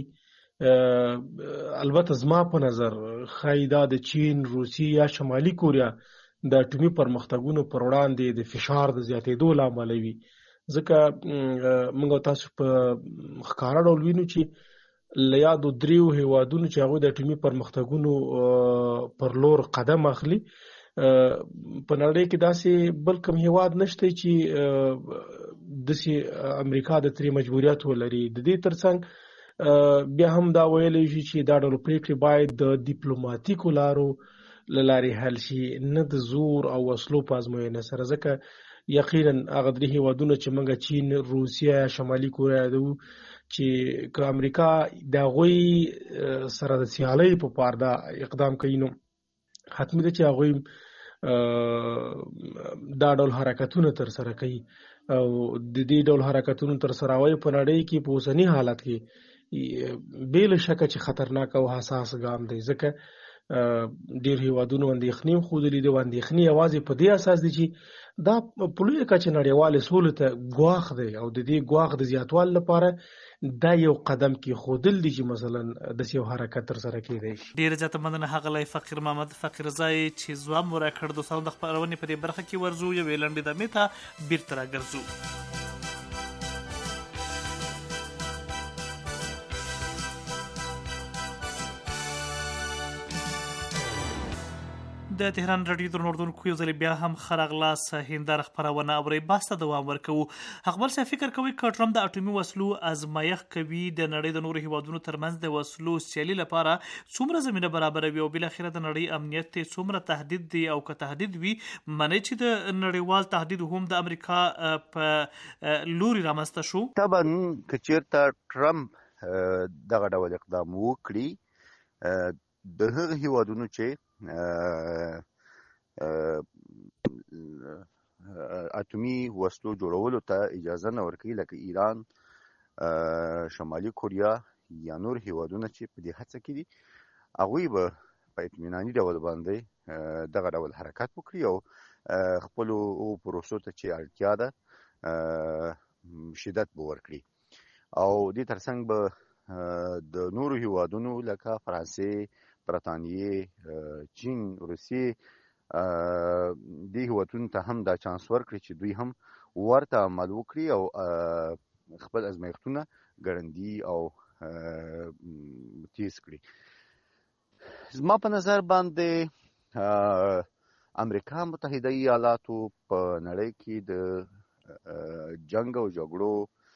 البته زما په نظر ښایي دا د چین، روسیې یا شمالي کوریا د اټومي پرمختګونو پر وړاندې د فشار د زیاتېدو له امله وي. ځکه موږ او تاسو په ښکاره ډول وینو چې له یادو دریو هیوادونو چې هغوی د اټومي پرمختګونو پر لور قدم اخلي، په نړۍ کې داسې بل کوم هیواد نشته چې داسې امریکا د ترې مجبوریت ولري. د دې ترڅنګ بیا هم دا ویلی شي چې دا ډول پرېکړې باید د ډیپلوماتیکو لارو له لارې حل شي، نه د زور او وسلو په ازموینه سره. ځکه یقینا هغه درې هیوادونه چې موږ چین، روسیه، شمالي کوریا یادوو، چې که امریکا د هغوی سره د سیالۍ په پار دا اقدام کوي، نو حتمي ده چې هغوی دا ډول حرکتونه ترسره کوي او د دې ډول حرکتونو ترسروي په نړۍ کې په اوسني حالت کې بې له شکه چې خطرناک او حساس ګام دی. ځکه ډیر هیوادونو اندېښنې ښودلې دي. اندېښنې یوازې په دې اساس دي چې دا په لویه کچه نړیوالې سولې ته ګواښ دی او د دې ګواښ د زیاتوالي لپاره دا یو قدم کې ښودل دي چې مثلا داسې یو حرکت ترسره کېدی شي. ډېره زیاته مننه ښاغلی فقیر محمد فقیرزی چې ځواب مو راکړ. دوستانو د خپرونې په دې برخه کې ورځو یوې لنډې دمې ته بیرته راګرځو. د تهران رادیو درنو اردوونکو یو ځل بیا هم ښه راغلاست. هنداره خپرونه اورئ. بحث ته دوام ورکوو. اقبال صاحب فکر کوي که ټرمپ د اټومي وسلو ازمایښت کوي د نړۍ د نورو هیوادونو ترمنځ د وسلو سیالي لپاره څومره زمینه برابروي او بالاخره د نړۍ امنیت ته څومره تهدید دی او که تهدید وي منئ چې د نړیوال تهدید هم د امریکا په لوري رامنځته شو؟ طبعا که چېرته ټرمپ دغه ډول اقدام وکړي د هغه هیوادونو چې اټومي وسلو جوړولو ته اجازه نه ورکوي لکه ایران، شمالي کوریا یا نور هیوادونه چې په دې هڅه کې دي، هغوی به په اطمیناني ډول باندې دغه ډول حرکت وکړي او خپلو پروسو ته چې اړتیا ده شدت به ورکړي او دې ترڅنګ به د نورو هیوادونو لکه فرانسې، برطانیې، چین، روسیې دې هیوادونو ته هم دا چانس ورکړي چې دوی هم ورته عمل وکړي او خپل ازمایښتونه ګړندي او تیز کړي. زما په نظر باندې امریکا متحده ایالاتو په نړۍ کې د جنگ او جګړو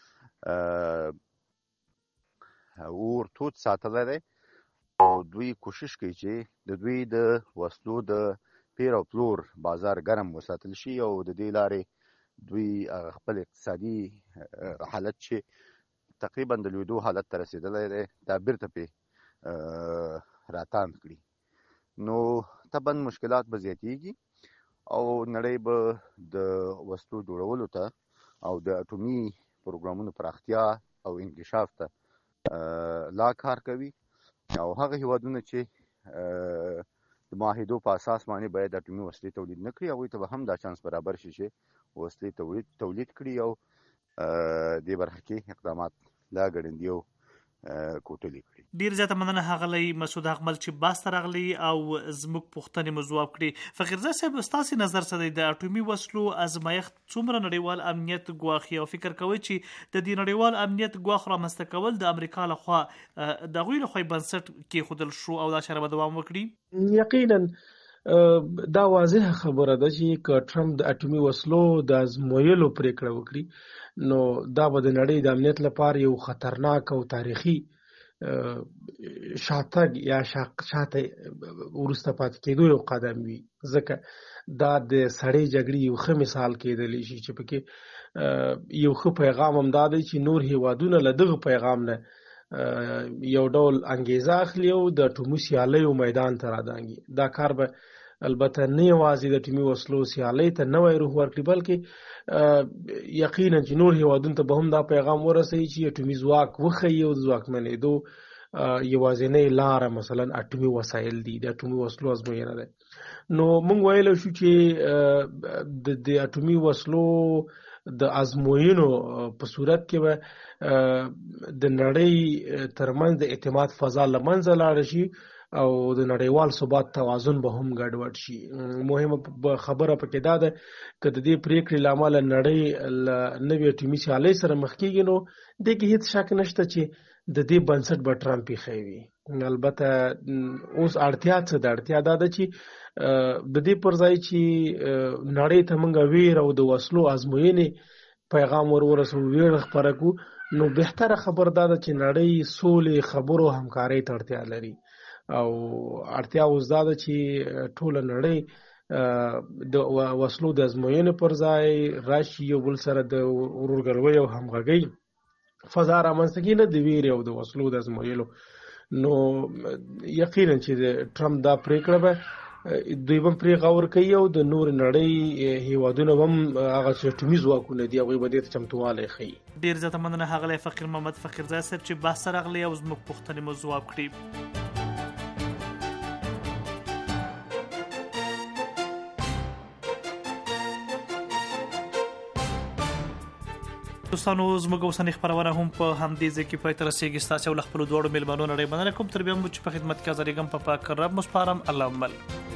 اور تود ساتلی دی او دوی کوشش کوي چې د دوی د وسلو د پیر او پلور بازار ګرم وساتل شي او د دې لارې دوی خپل اقتصادي حالت چې تقریبا د لویدو حالت ته رسېدلی دی دا بیرته پې راتاند کړي. نو طبعا مشکلات به زیاتېږي او نړۍ به د وسلو جوړولو ته او د اټومي پروګرامونو پراختیا او انکشاف ته لا کار کوي او هغه هیوادونه چې د معاهدو په اساس باندې باید اټومي وسلې تولید نه کړي هغوی ته به هم دا چانس برابر شي چې وسلې تولید تولید کړي او دې برخه کې اقدامات لا ګړندي او کوټلې کړي. ډېر زیاته مننه ښاغلی مسعود اقبال چې باز ته راغلی او زموږ پوښتنې مو ځواب کړي. فقیرزی صاحب ستاسې نظر څه دی؟ د اټومي وسلو ازمایښت څومره نړیوال امنیت ګواښي او فکر کوئ چې د دې نړیوال امنیت ګواښ رامنځته کول د امریکا لخوا د هغوی لخوا بنسټ کېښودل شو او دا چاره به دوام وکړي؟ یقینا دا واضحه خبره ده چې که ټرمپ د اټومي وسلو د ازمویلو پرېکړه وکړي نو دا به د نړۍ د امنیت لپاره یو خطرناک او تاریخي شاتګ یا شاته وروسته پاتې کېدو یو قدم وي، ځکه دا د سړې جګړې یو ښه مثال کېدلی شي چې پکې یو ښه پیغام هم دا دی چې نور هیوادونه له دغه پیغام نه یو ډول انګیزه اخلي او د اټومي سیالیو میدان ته رادانګي. دا کار به البته نه یوازې د اټومي وسلو سیالۍ ته نوی روح ورکړي بلکې یقینا چې نور هیوادونو ته به هم دا پیغام ورسوي چې اټومي ځواک وښیي او د ځواکمنېدو یوازینۍ لاره مثلا اټومي وسایل دي، د اټومي وسلو ازموینه ده. نو موږ ویلی شو چې د اټومي وسلو د ازموینو په صورت کې به د نړۍ ترمنځ د اعتماد فضا له منځه لاړه شي او د نړیوال ثبات توازن به هم ګډوډ شي. مهمه خبره پکې دا ده که د دې پریکړې له امله نړۍ له نوې اټومي سیالۍ سره مخ کېږي نو دې کې هېڅ شک نشته چې د دې بنسټ به ټرمپ ایښی وي. البته اوس اړتیا څه ده؟ اړتیا دا ده چې د دې پر ځای چې نړۍ ته موږ ویر او د وسلو ازموینې پیغام ور ورسوو، ویره خپره کړو، نو بهتره خبر دا ده چې نړۍ سولې خبرو همکارۍ ته اړتیا لري او اړتیا اوس دا ده چې ټوله نړۍ د وسلو د ازموینې پر ځای راشي یو بل سره د ورورګلوۍ او همغږۍ فضا رامنځته کړي، نه د ویرې او د وسلو د ازمویلو. نو یقینا چې د ټرمپ دا پریکړه به دوی هم پرې غور کوي او د نور نړۍ هیوادونه هم هغه چې اټومي ځواکونه دي هغوی به دې ته چمتووالی ښیي. ډېر زیاته مننه ښاغلی فقیر محمد فقیرزی صاحب چې بحث ته راغلی او زموږ پوښتنې مو ځواب کړي. دوستانو زموږ اوسنۍ خپرونه هم په همدې ځای کې پای ته رسېږي. ستاسو او له خپلو دواړو میلمنو نه ډېره مننه کوم. تر بیا مو چې په خدمت کې حاضرېږم په پاک رب مو سپارم. اللهم مل.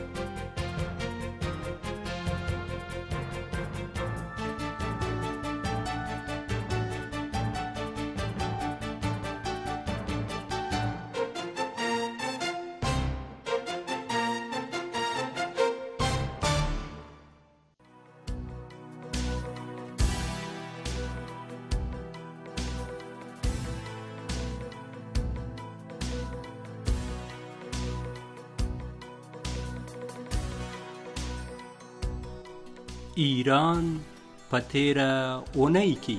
ایران په تیره اونۍ کې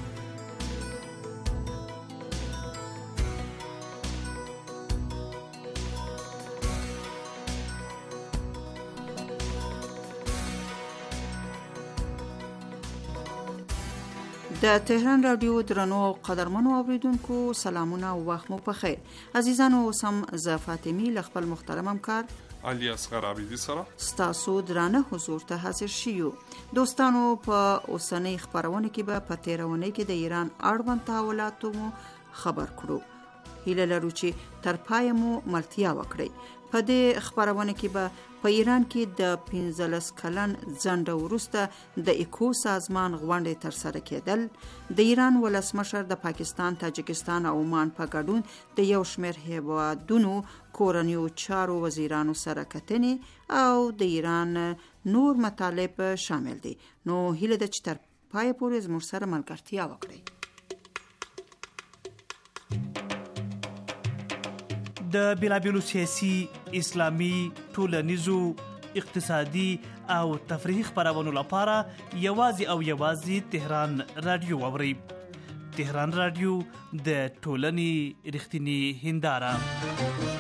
د تهران رادیو درنو قدرمنو اوریدونکو سلامونه او وخت مو په خیر. عزیزانو اوسم ز فاطمی ل خپل محترم همکار علی اصغر عابدی سره ستاسو درانه حضور ته حاضر شیو. دوستانو په اوسنۍ خبرونه کې به په تیرونه کې د ایران اړوند تحولاتو مو خبر کړو. هیله لرو چې تر پای مو ملتیا وکړئ. په دې خبرونه کې به په ایران کې د پنځلس کلن ځنډ وروسته د اکو سازمان غونډې تر سره کېدل، د ایران ولسمشر د پاکستان، تاجکستان او عمان په ګډون د یو شمېر هیوادونو کورنیو چارو وزیرانو سره کتنې او د ایران نور مطالب شامل دي. نو هیله ده چې تر پای پورې زموږ سره ملګرتیا وکړئ. د بیلابیلو سیاسي، اسلامي، ټولنیزو، اقتصادي او تفریحي خبرونو لپاره یوازې او یوازې تهران رادیو واورئ. تهران رادیو د ټولنې رښتینی هنداره.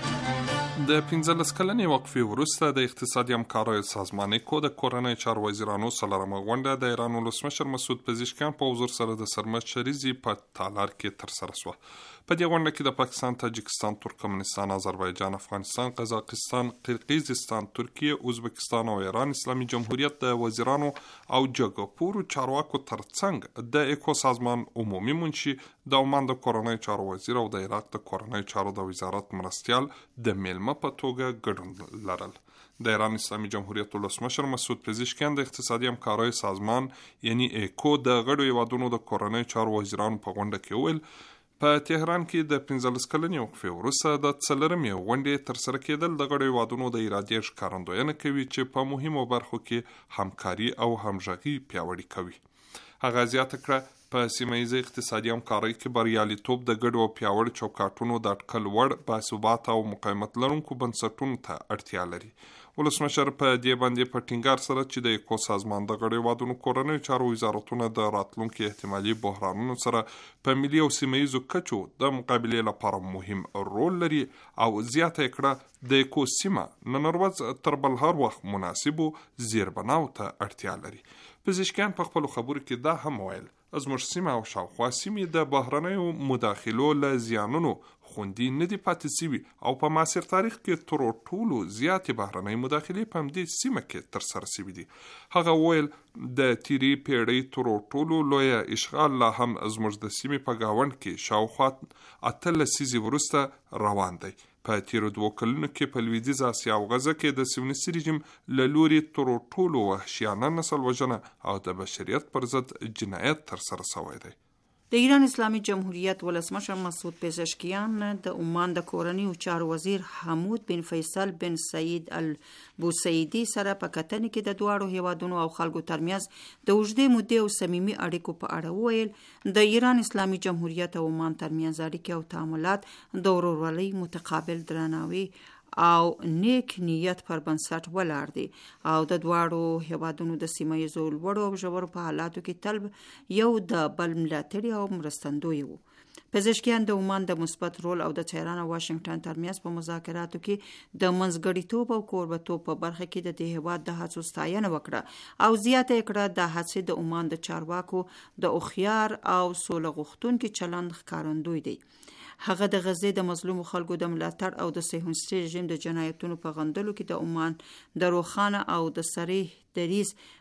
د پنځلس کلنې وقفې وروسته د اقتصادي همکاریو سازمان اکو د کورنۍ چارو وزیرانو څلورمه غونډه د ایران ولسمشر مسعود پزشکیان په حضور سره د سرمشریزي په تالار کې ترسره شوه. په دې غونډه کې د پاکستان، تاجکستان، ترکمنستان، آذربایجان، افغانستان، قزاقستان، قرقیزستان، ترکیه، ازبکستان او ایران اسلامي جمهوریت د وزیرانو او جګپورو چارواکو ترڅنګ د اکو سازمان عمومي منشي، د عمان د کورنۍ چارو وزیر او د عراق د کورنۍ چارو د وزارت مرستیال د میلمه په توګه ګډون لرل. د ایران اسلامي جمهوریت ولسمشر مسعود پزشکیان د اقتصادي همکاریو سازمان یعنی اکو د غړو هیوادونو د کورنۍ چارو وزیرانو په غونډه کې ویل په تهران کې د پنځلس کلنې وقفې وروسته د څلورمې غونډې ترسره کېدل د غړو هیوادونو د ارادې ښکارندویانه کوي چې په مهمو برخو کې همکاري او همغږي پیاوړې کوي. هغه زیاته کړه په سیمه ییزه اقتصادي همکارۍ کې بریالیتوب د ګډو او پیاوړو چوکاټونو د اټکل وړ باثباته او مقاومت لرونکو بنسټونو ته اړتیا لري. ولسمشر په دې باندې په ټینګار سره چې د اکو سازمان د غړو هیوادونو کورنیو چارو وزارتونه د راتلونکي احتمالي بحرانونو سره په ملي او سیمه ییزو کچو د مقابلې لپاره مهم رول لري او زیاته کړه د اکو سیمه نن ورځ تر بل هر وخت مناسبو زیربناو ته اړتیا لري. پزشکیان په خپلو خبرو کې دا هم ویل زموږ سیمه او شاوخوا سیمې د بهرنیو مداخلو له زیانونو خوندي نه دي پاتې شوي او په معاصر تاریخ کې تر ټولو زیاتې بهرنۍ مداخلې په همدې سیمه کې ترسره شوي دي. هغه ویل د تیرې پیړۍ تر ټولو لویه اشغال لا هم زموږ د سیمې په ګاونډ کې شاوخوا اته لسیزې وروسته روان دی. په تیرو دوو کلونو کې په لویدیځ اسیا او غزه کې د صهیونیستي رژیم له لورې تر ټولو وحشیانه نسل وژنه او د بشریت پر ضد جنایت ترسره شوی دی. د ایران اسلامي جمهوریت ولسمشر مسعود پزشکیان د عمان د کورنیو چارو وزیر حمود بن فیصل بن سعید البوسعیدي سره په کتنې کې د دواړو هیوادونو او خلکو ترمنځ د اوږدې مودې او صمیمي اړیکو په اړه وویل. د ایران اسلامي جمهوریت او عمان ترمنځ اړیکې او تعاملات د ورورولۍ، متقابل درناوي او نیک نیت پر بنسټ ولاړ دي او د دواړو هیوادونو د سیمه ییزو لوړو او ژورو په حالاتو کې تل یو د بل ملاتړي او مرستندوی وو. پزشکیان د عمان د مثبت رول او د تهران او واشنگټن ترمنځ په مذاکراتو کې د منځګړیتوب او کوربتوب په برخه کې د دې هیواد د هڅو ستاینه وکړه او زیاته کړه د هڅې د عمان د چارواکو د هوښیار او سوله غوښتونکي چلند ښکارندوی دی. هغه د غزې د مظلومو خلکو د ملاتړ او د صهیونیستي رژیم د جنایتونو په غندلو کې د عمان د روښانه او د صریح دریځ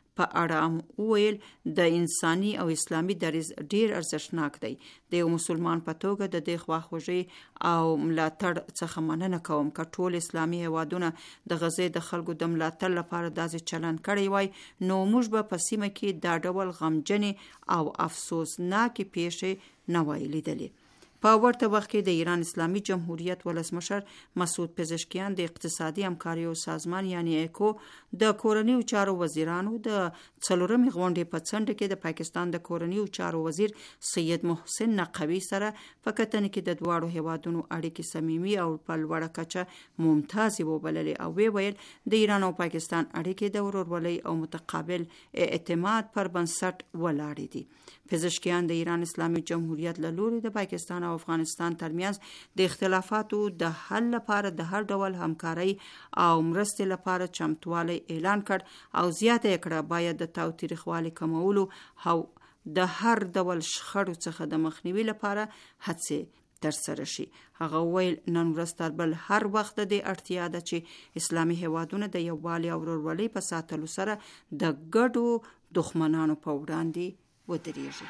په اړه وویل د انساني او اسلامي دریځ ډیر ارزښتناک دی. د یو مسلمان په توګه د دې خواخوږي او ملاتړ څخه مننه کوم که ټول اسلامي هیوادونه د غزې د خلکو د ملاتړ لپاره داسې چلند کړی وای نو موږ به په سیمه کې دا ډول غمجنې او افسوسناکې پیښې نه وای لیدلې. په ورته وخت کې د ایران اسلامي جمهوریت ولسمشر مسعود پزشکیان د اقتصادي همکاریو سازمان یعنی ایکو د کورنیو چارو وزیرانو د څلورمې غونډې په څنډه کې د پاکستان د کورنیو چارو وزیر سید محسن نقوي سره په کتنه کې د دواړو هیوادونو اړیکې صمیمي او په لوړه کچه ممتازې وبللې او وی ویل د ایران او پاکستان اړیکې د ورورولۍ او متقابل اعتماد پر بنسټ ولاړې دي. پزشکیان د ایران اسلامي جمهوریت له لوري د پاکستان او افغانستان ترمنځ د اختلافاتو د حل لپاره د هر ډول همکارۍ او مرستې لپاره چمتوالی اعلان کړ او زیاته یې کړه باید د تاوتریخوالي کمولو او د هر ډول شخړو څخه د مخنیوي لپاره هڅې ترسره شي. هغه ویل نن ورځ تر بل هر وخت د دې اړتیا ده چې اسلامي هیوادونه د یووالي او ورورولۍ په ساتلو سره د ګډو دښمنانو په وړاندې ودرېږي.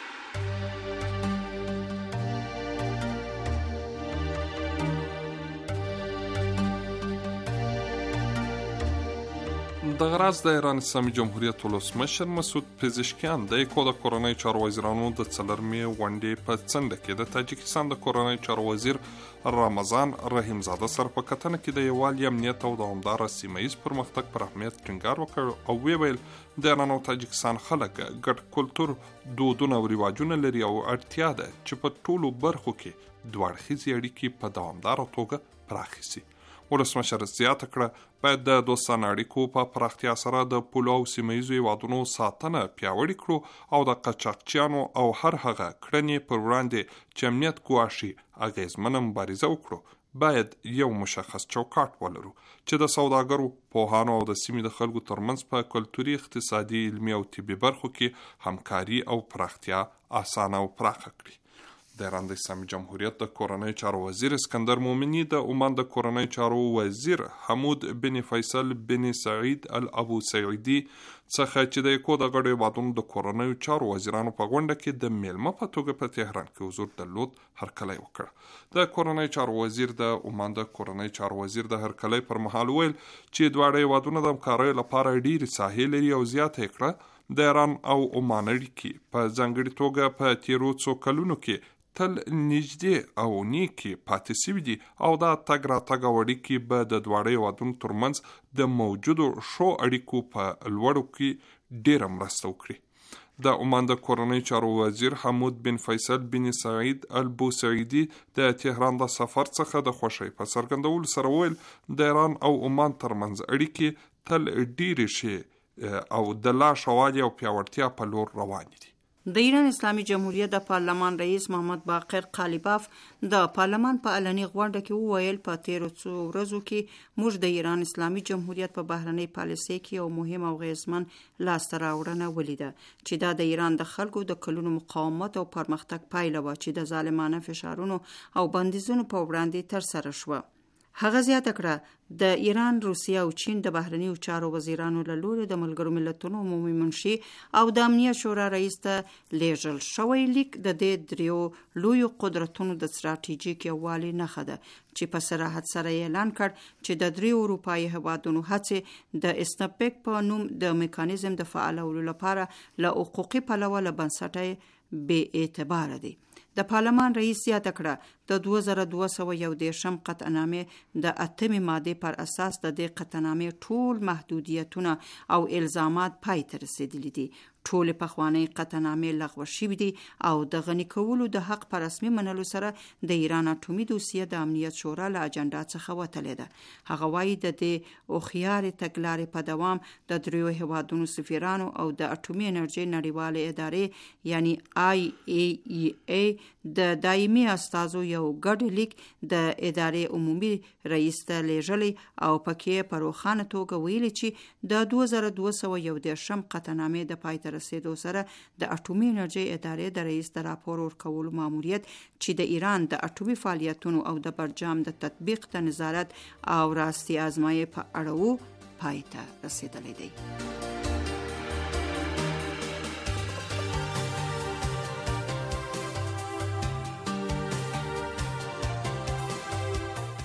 دغه راز د ایران اسلامي جمهوریت ولسمشر مسعود پزشکیان د ایکو د کورنۍ چارو وزیرانو د څلورمې غونډې په څنډه کې د تاجکستان د کورنۍ چارو وزیر رمضان رحیم زاده سره په کتنه کې د یووالي امنیت او دوامداره سیمه ییز پرمختګ پر اهمیت ټینګار وکړ او وی ویل د ایران او تاجکستان خلک ګډ کلتور، دودونه او رواجونه لري او اړتیا ده چې په ټولو برخو کې دوه اړخیزې اړیکې په دوامداره توګه پراخې سي. ولسمشر زیاته کړه باید د دوستانه اړیکو په پراختیا سره د پولو او سیمه ییزو هیوادونو ساتنه پیاوړې کړو او د قاچاقچیانو او هر هغه کړنې پر وړاندې چې امنیت ګواښي اغیزمنه مبارزه وکړو. باید یو مشخص چوکاټ ولرو چې د سوداګرو، پوهانو او د سیمې د خلکو ترمنځ په کلتوري، اقتصادي، علمي او طبي برخو کې همکاري او پراختیا اسانه او پراخه کړي. د ایران د اسلامي جمهوریت د کورنۍ چارو وزیر اسکندر مومنی د عمان د کورنۍ چارو وزیر حمود بن فیصل بن سعید الابو سعیدی څخه چې د ایکو د غړو هیوادونو د کورنیو چارو وزیرانو په غونډه کې د میلمه په توګه په تهران کې حضور درلود هرکلی وکړ. د کورنۍ چارو وزیر د عمان د کورنۍ چارو وزیر د هرکلی پر مهال ویل چې دواړه هیوادونه د همکارۍ لپاره ډېرې ساحې لري او زیاته یې کړه د ایران او عمان اړیکې په ځانګړې توګه په تیرو څو کلونو کې تل نږدې او نیکې پاتې سوي دي او دا تګ راتګ او اړیکې به د دواړو هیوادونو ترمنځ د موجودو ښو اړیکو په لوړو کې ډېره مرسته وکړي. د عمان د کورنۍ چارو وزیر حمود بن فیصل بن سعید البو سعیدی د تهران د سفر څخه د خوښۍ په څرګندولو سره ویل د ایران او عمان ترمنځ اړیکې تل ډېرې ښې او د لا ښه والي او پیاوړتیا په لور روانې دي. د ایران اسلامي جمهوریت د پارلمان رئیس محمد باقر قالیباف د پارلمان په علني غونډه کې وویل په تیرو څو ورځو کې موږ د ایران اسلامي جمهوریت په بهرنۍ پالیسۍ کې یو مهم او اغیزمن لاسته راوړنه ولیده چې دا د ایران د خلکو د کلونو مقاومت او پرمختګ پایله وه چې د ظالمانه فشارونو او بندیزونو په وړاندې ترسره شوه. هغه زیاته کړه د ایران، روسیه او چین د بهرنیو چارو وزیرانو له لوري د ملګرو ملتونو عمومي منشي او د امنیت شورا رئیس ته لیږل شوی لیک د دې دریو لویو قدرتونو د ستراتیژیک یووالي نښه ده چې په صراحت سره اعلان کړ چې د دریو اروپایي هیوادونو هڅې د اسنپیک په نوم د میکانیزم د فعالولو لپاره له حقوقي پلوه له بنسټه بې اعتباره دي. د پارلمان رئیس زیاته کړه د دوه زره دوه سوه یو دېرشم قطعنامې د اتمې مادې پر اساس د دې قطعنامې ټول محدودیتونه او الزامات پای ته رسېدلي دي. ټولې پخوانۍ قطعنامې لغوه شوي دي او د غني کولو د حق په رسمي منلو سره د ایران اټومي دوسیه د امنیت شورا له اجنډا څخه وتلې ده. هغه وایي د دې هوښیارې تګلارې په دوام د دریو هیوادونو سفیرانو او د اټومي انرژۍ نړیوالې ادارې یعنی آی ای ای ای د دایمي استازو یو ګډ لیک د ادارې عمومي رئیس ته لیږلی او پکې په روښانه توګه ویلي چې د دوه زره دوه سوه یو دېرشم قطعنامې د پای ته رسېدو سره د اټومي انرژۍ ادارې د رئیس د راپور ورکولو ماموریت چې د ایران د اټومي فعالیتونو او د برجام د تطبیق د نظارت او راستي آزمایي په اړه پای ته رسېدلی دی.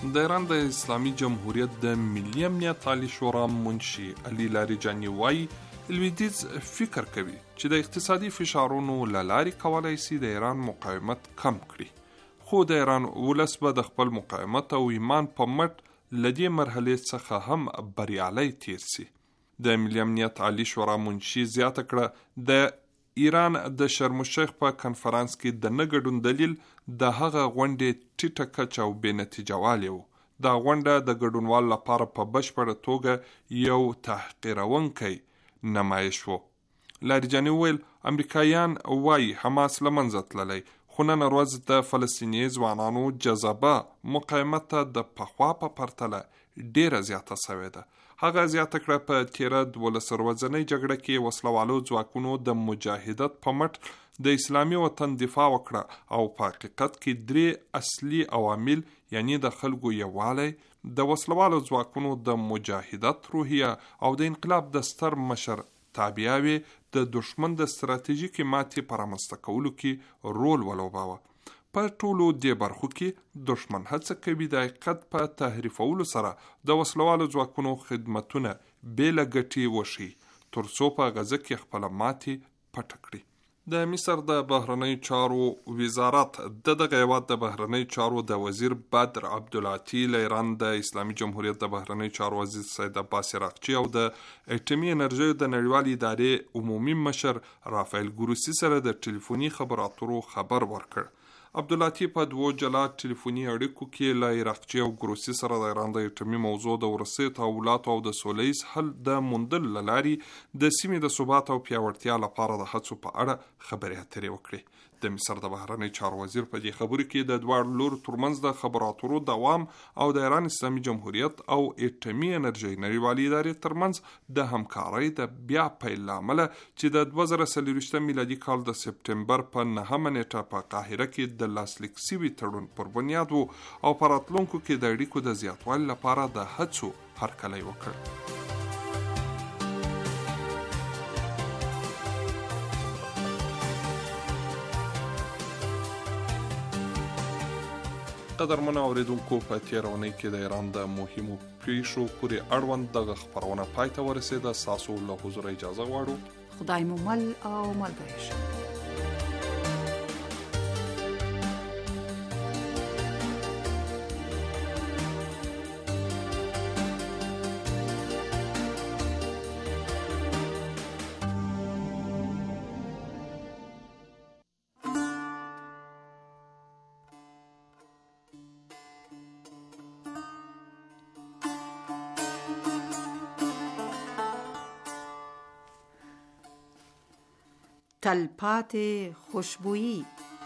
د ایران د اسلامي جمهوریت د ملي امنیت عالی شورا منشي علي لاریجاني وایي لویدیځ فکر کوي چې د اقتصادي فشارونو له لارې کولی شي د ایران مقاومت کم کړي، خو د ایران ولس به د خپل مقاومت او ایمان په مټ له دې مرحلې څخه هم بریالی تیر سي. د ملي امنیت عالی شورا منشي زیاته کړه د ایران د شرم الشیخ په کنفرانس کې د نه ګډون دلیل د هغه غونډې ټیټه کچه او بې نتیجه والی و. دا غونډه د ګډونوال لپاره په بشپړه توګه یو تحقیرونکی نمایش و. لاریجاني وویل امریکایان وایي حماس له منځه تللی، خو نن ورځ د فلسطیني ځوانانو جذبه مقاومت ته د پخوا په پرتله ډیره زیاته سوې ده. هغه زیاته کړه په تیره دولس ورځنۍ جګړه کې وسلوالو ځواکونو د مجاهدت په مټ د اسلامي وطن دفاع وکړه او په حقیقت کې درې اصلي عوامل یعنی د خلکو یووالی، د وسلوالو ځواکونو د مجاهدت روحیه او د انقلاب د ستر مشر تابعیاوي د دشمن د ستراتیژیکي ماتې په رامنځته کولو کې رول ولوباوه. په ټولو دې برخو کې دشمن هڅه کوي د حقیقت په تحریفولو سره د وسلوالو ځواکونو خدمتونه بې له ګټې وشي تر څو په غزه کې خپله ماتې پټه کړي. د مصر د بهرنۍ چارو وزارت د دغه هیواد د بهرنۍ چارو د وزیر بدر عبدالعطی له ایران د اسلامي جمهوریت د بهرنۍ چارو وزیر سید عباس عراقچي او د اټومي انرژۍ د نړیوالې ادارې عمومي مشر رافایل ګروسی سره د ټلیفوني خبرو اترو خبر ورکړ. عبدالعطی په دوو جلا ټلیفوني اړیکو کې له عراقچي او ګروسی سره د ایران د اټومي موضوع د وروستیو تحولاتو او د سولیز حل د موندلو له لارې د سیمې د ثبات او پیاوړتیا لپاره د هڅو په اړه خبرې اترې وکړې. د مصر د بهرنۍ چارو وزیر په دې خبرو کې د دواړو لورو ترمنځ د خبرو اترو دوام او د ایران اسلامي جمهوریت او اټومي انرژۍ نړیوالې ادارې ترمنځ د همکارۍ د بیا پیل له امله چې د دوه زره څلوېښتم میلادي کال د سپټمبر په نهمه نیټه په قاهره کې د لاسلیک سوي تړون پر بنیاد و او په راتلونکو کې د اړیکو د زیاتوالي لپاره د هڅو هرکلی وکړ. قدرمنو اوریدونکو، په تېره اونۍ کې د ایران د مهمو پیښو پورې اړوند دغه خپرونه پای ته ورسېده. ستاسو له حضوره اجازه غواړو. خدای مو مل او ملګری شه. تلپاتې خوشبویی.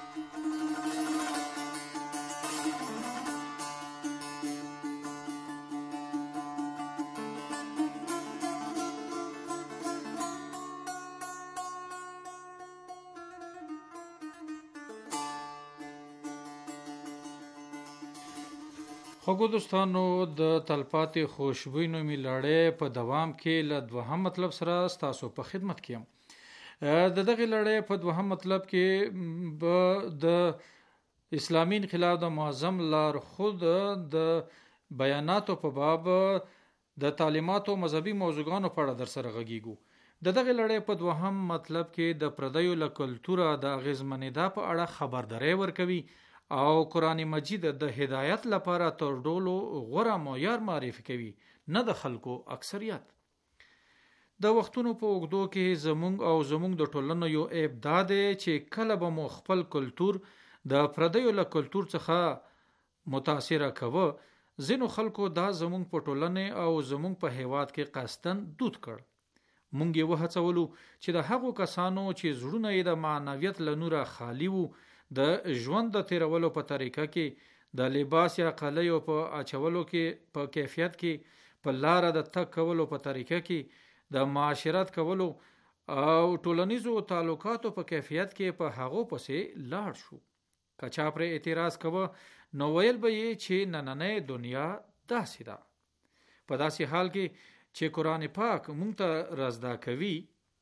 خوږو دوستانو، د تلپاتې خوشبویی نومي لړۍ په دوام کې له دوهم مطلب سره ستاسو په خدمت کې یم. د دغه لړۍ په دوهم مطلب کې به د اسلامي انقلاب د معظم لارښود د بیاناتو په باب د تعلیماتو مذهبي موضوعګانو په اړه در سره غږیږو. د دغه لړۍ په دوهم مطلب کې د پردیو له کلتوره د اغیزمنېدا په اړه خبرداری ورکوي او قرآن مجید د هدایت لپاره تر ټولو غوره معیار معرفي کوي، نه د خلکو اکثریت. د وختونو په اوږدو کې زمونږ او زمونږ د ټولنو یو عیب دا دی چې کله به مو خپل کلتور د پردیو له کلتور څخه متاثره کوه، ځینو خلکو دا زمونږ په ټولنې او زمونږ په هیواد کې قصدن دود کړ. مونږ یې وهڅولو چې د هغو کسانو چې زړونه یې د معنویت له نوره خالی وو، د ژوند د تیرولو په طریقه کې، د لباس یا قلیو په اچولو کې، په کیفیت کې، په لاره د تک کولو په طریقه کې، د معاشرت کولو او ټولنیزو تعلقاتو په کیفیت کې په هغو پسې لاړ شو. که چا پر اعتراض کوه نو ویل به یې چې نننۍ دنیا داسې ده. په داسې حال کې چې قرآن پاک مونږ ته رازدا کوي،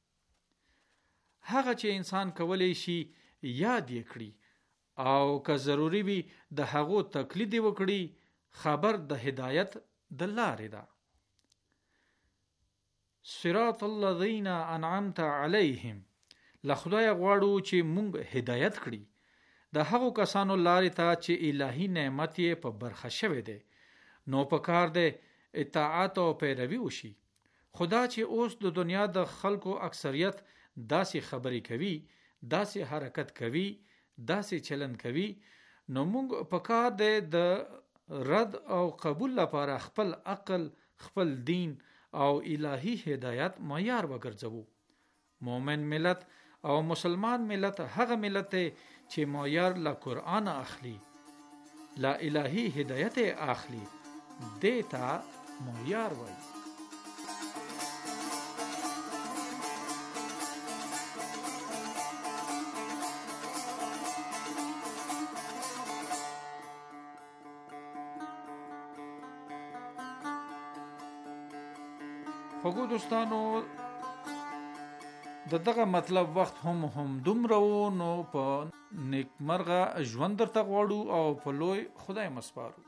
هغه چې انسان کولی شي یاد یې کړي او که ضروری وي د هغو تقلید وکړي، خبر د هدایت د لارې ده. صراط الذین انعمت علیهم، له خدای غواړو چې مونږ هدایت کړي د هغو کسانو لارې ته چې الهی نعمت یې په برخه شوی دی. نو په کار دی اطاعت او پیروي وشي. خدا چې اوس د دنیا د خلکو اکثریت داسې خبرې کوي، داسې حرکت کوي، داسې چلن کوي، نو مونږ په کار دی د رد او قبول لپاره خپل عقل، خپل دین او الهی هدایت معیار وګرځوو. مومن ملت او مسلمان ملت هغه ملت چې معیار له قرآن اخلي، لا الهی هدایت اخلي، دیتا معیار وایي. خوږو دوستانو، د دغه مطلب وخت هم هم دومره و، نو په نیکمرغه ژوند درته غواړو او په لوی خدای مسپارو.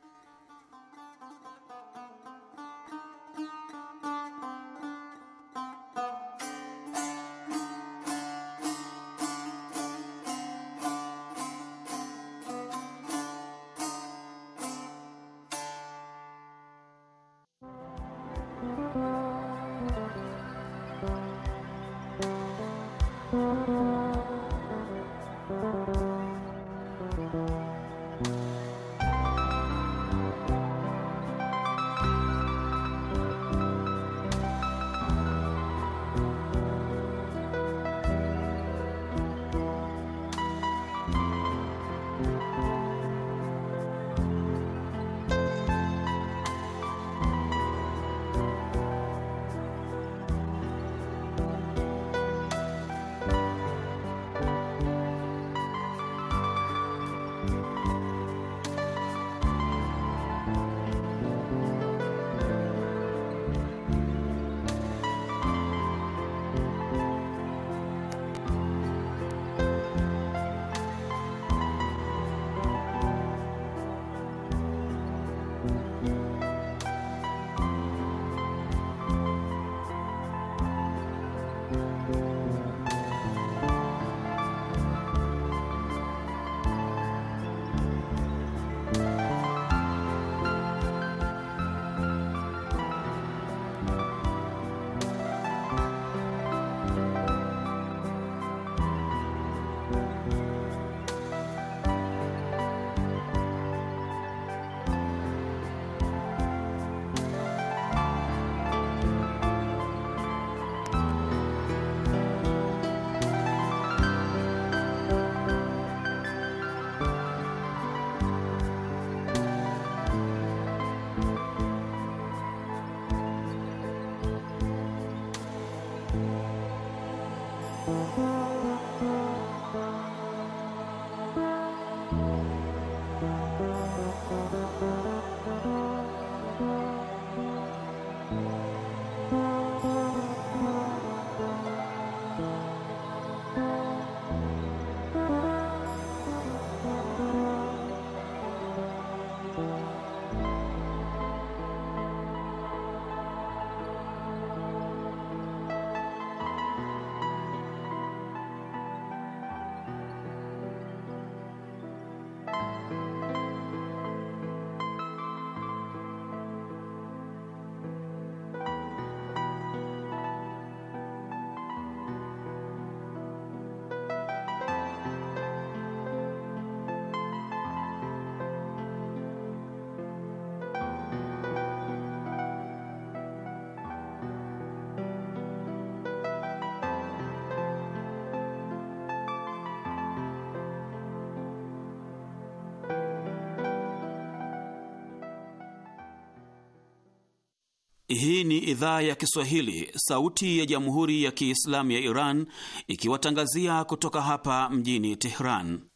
Hii ni idhaa ya Kiswahili, sauti ya Jamhuri ya Kiislamu ya Iran, ikiwatangazia kutoka hapa mjini Tehran.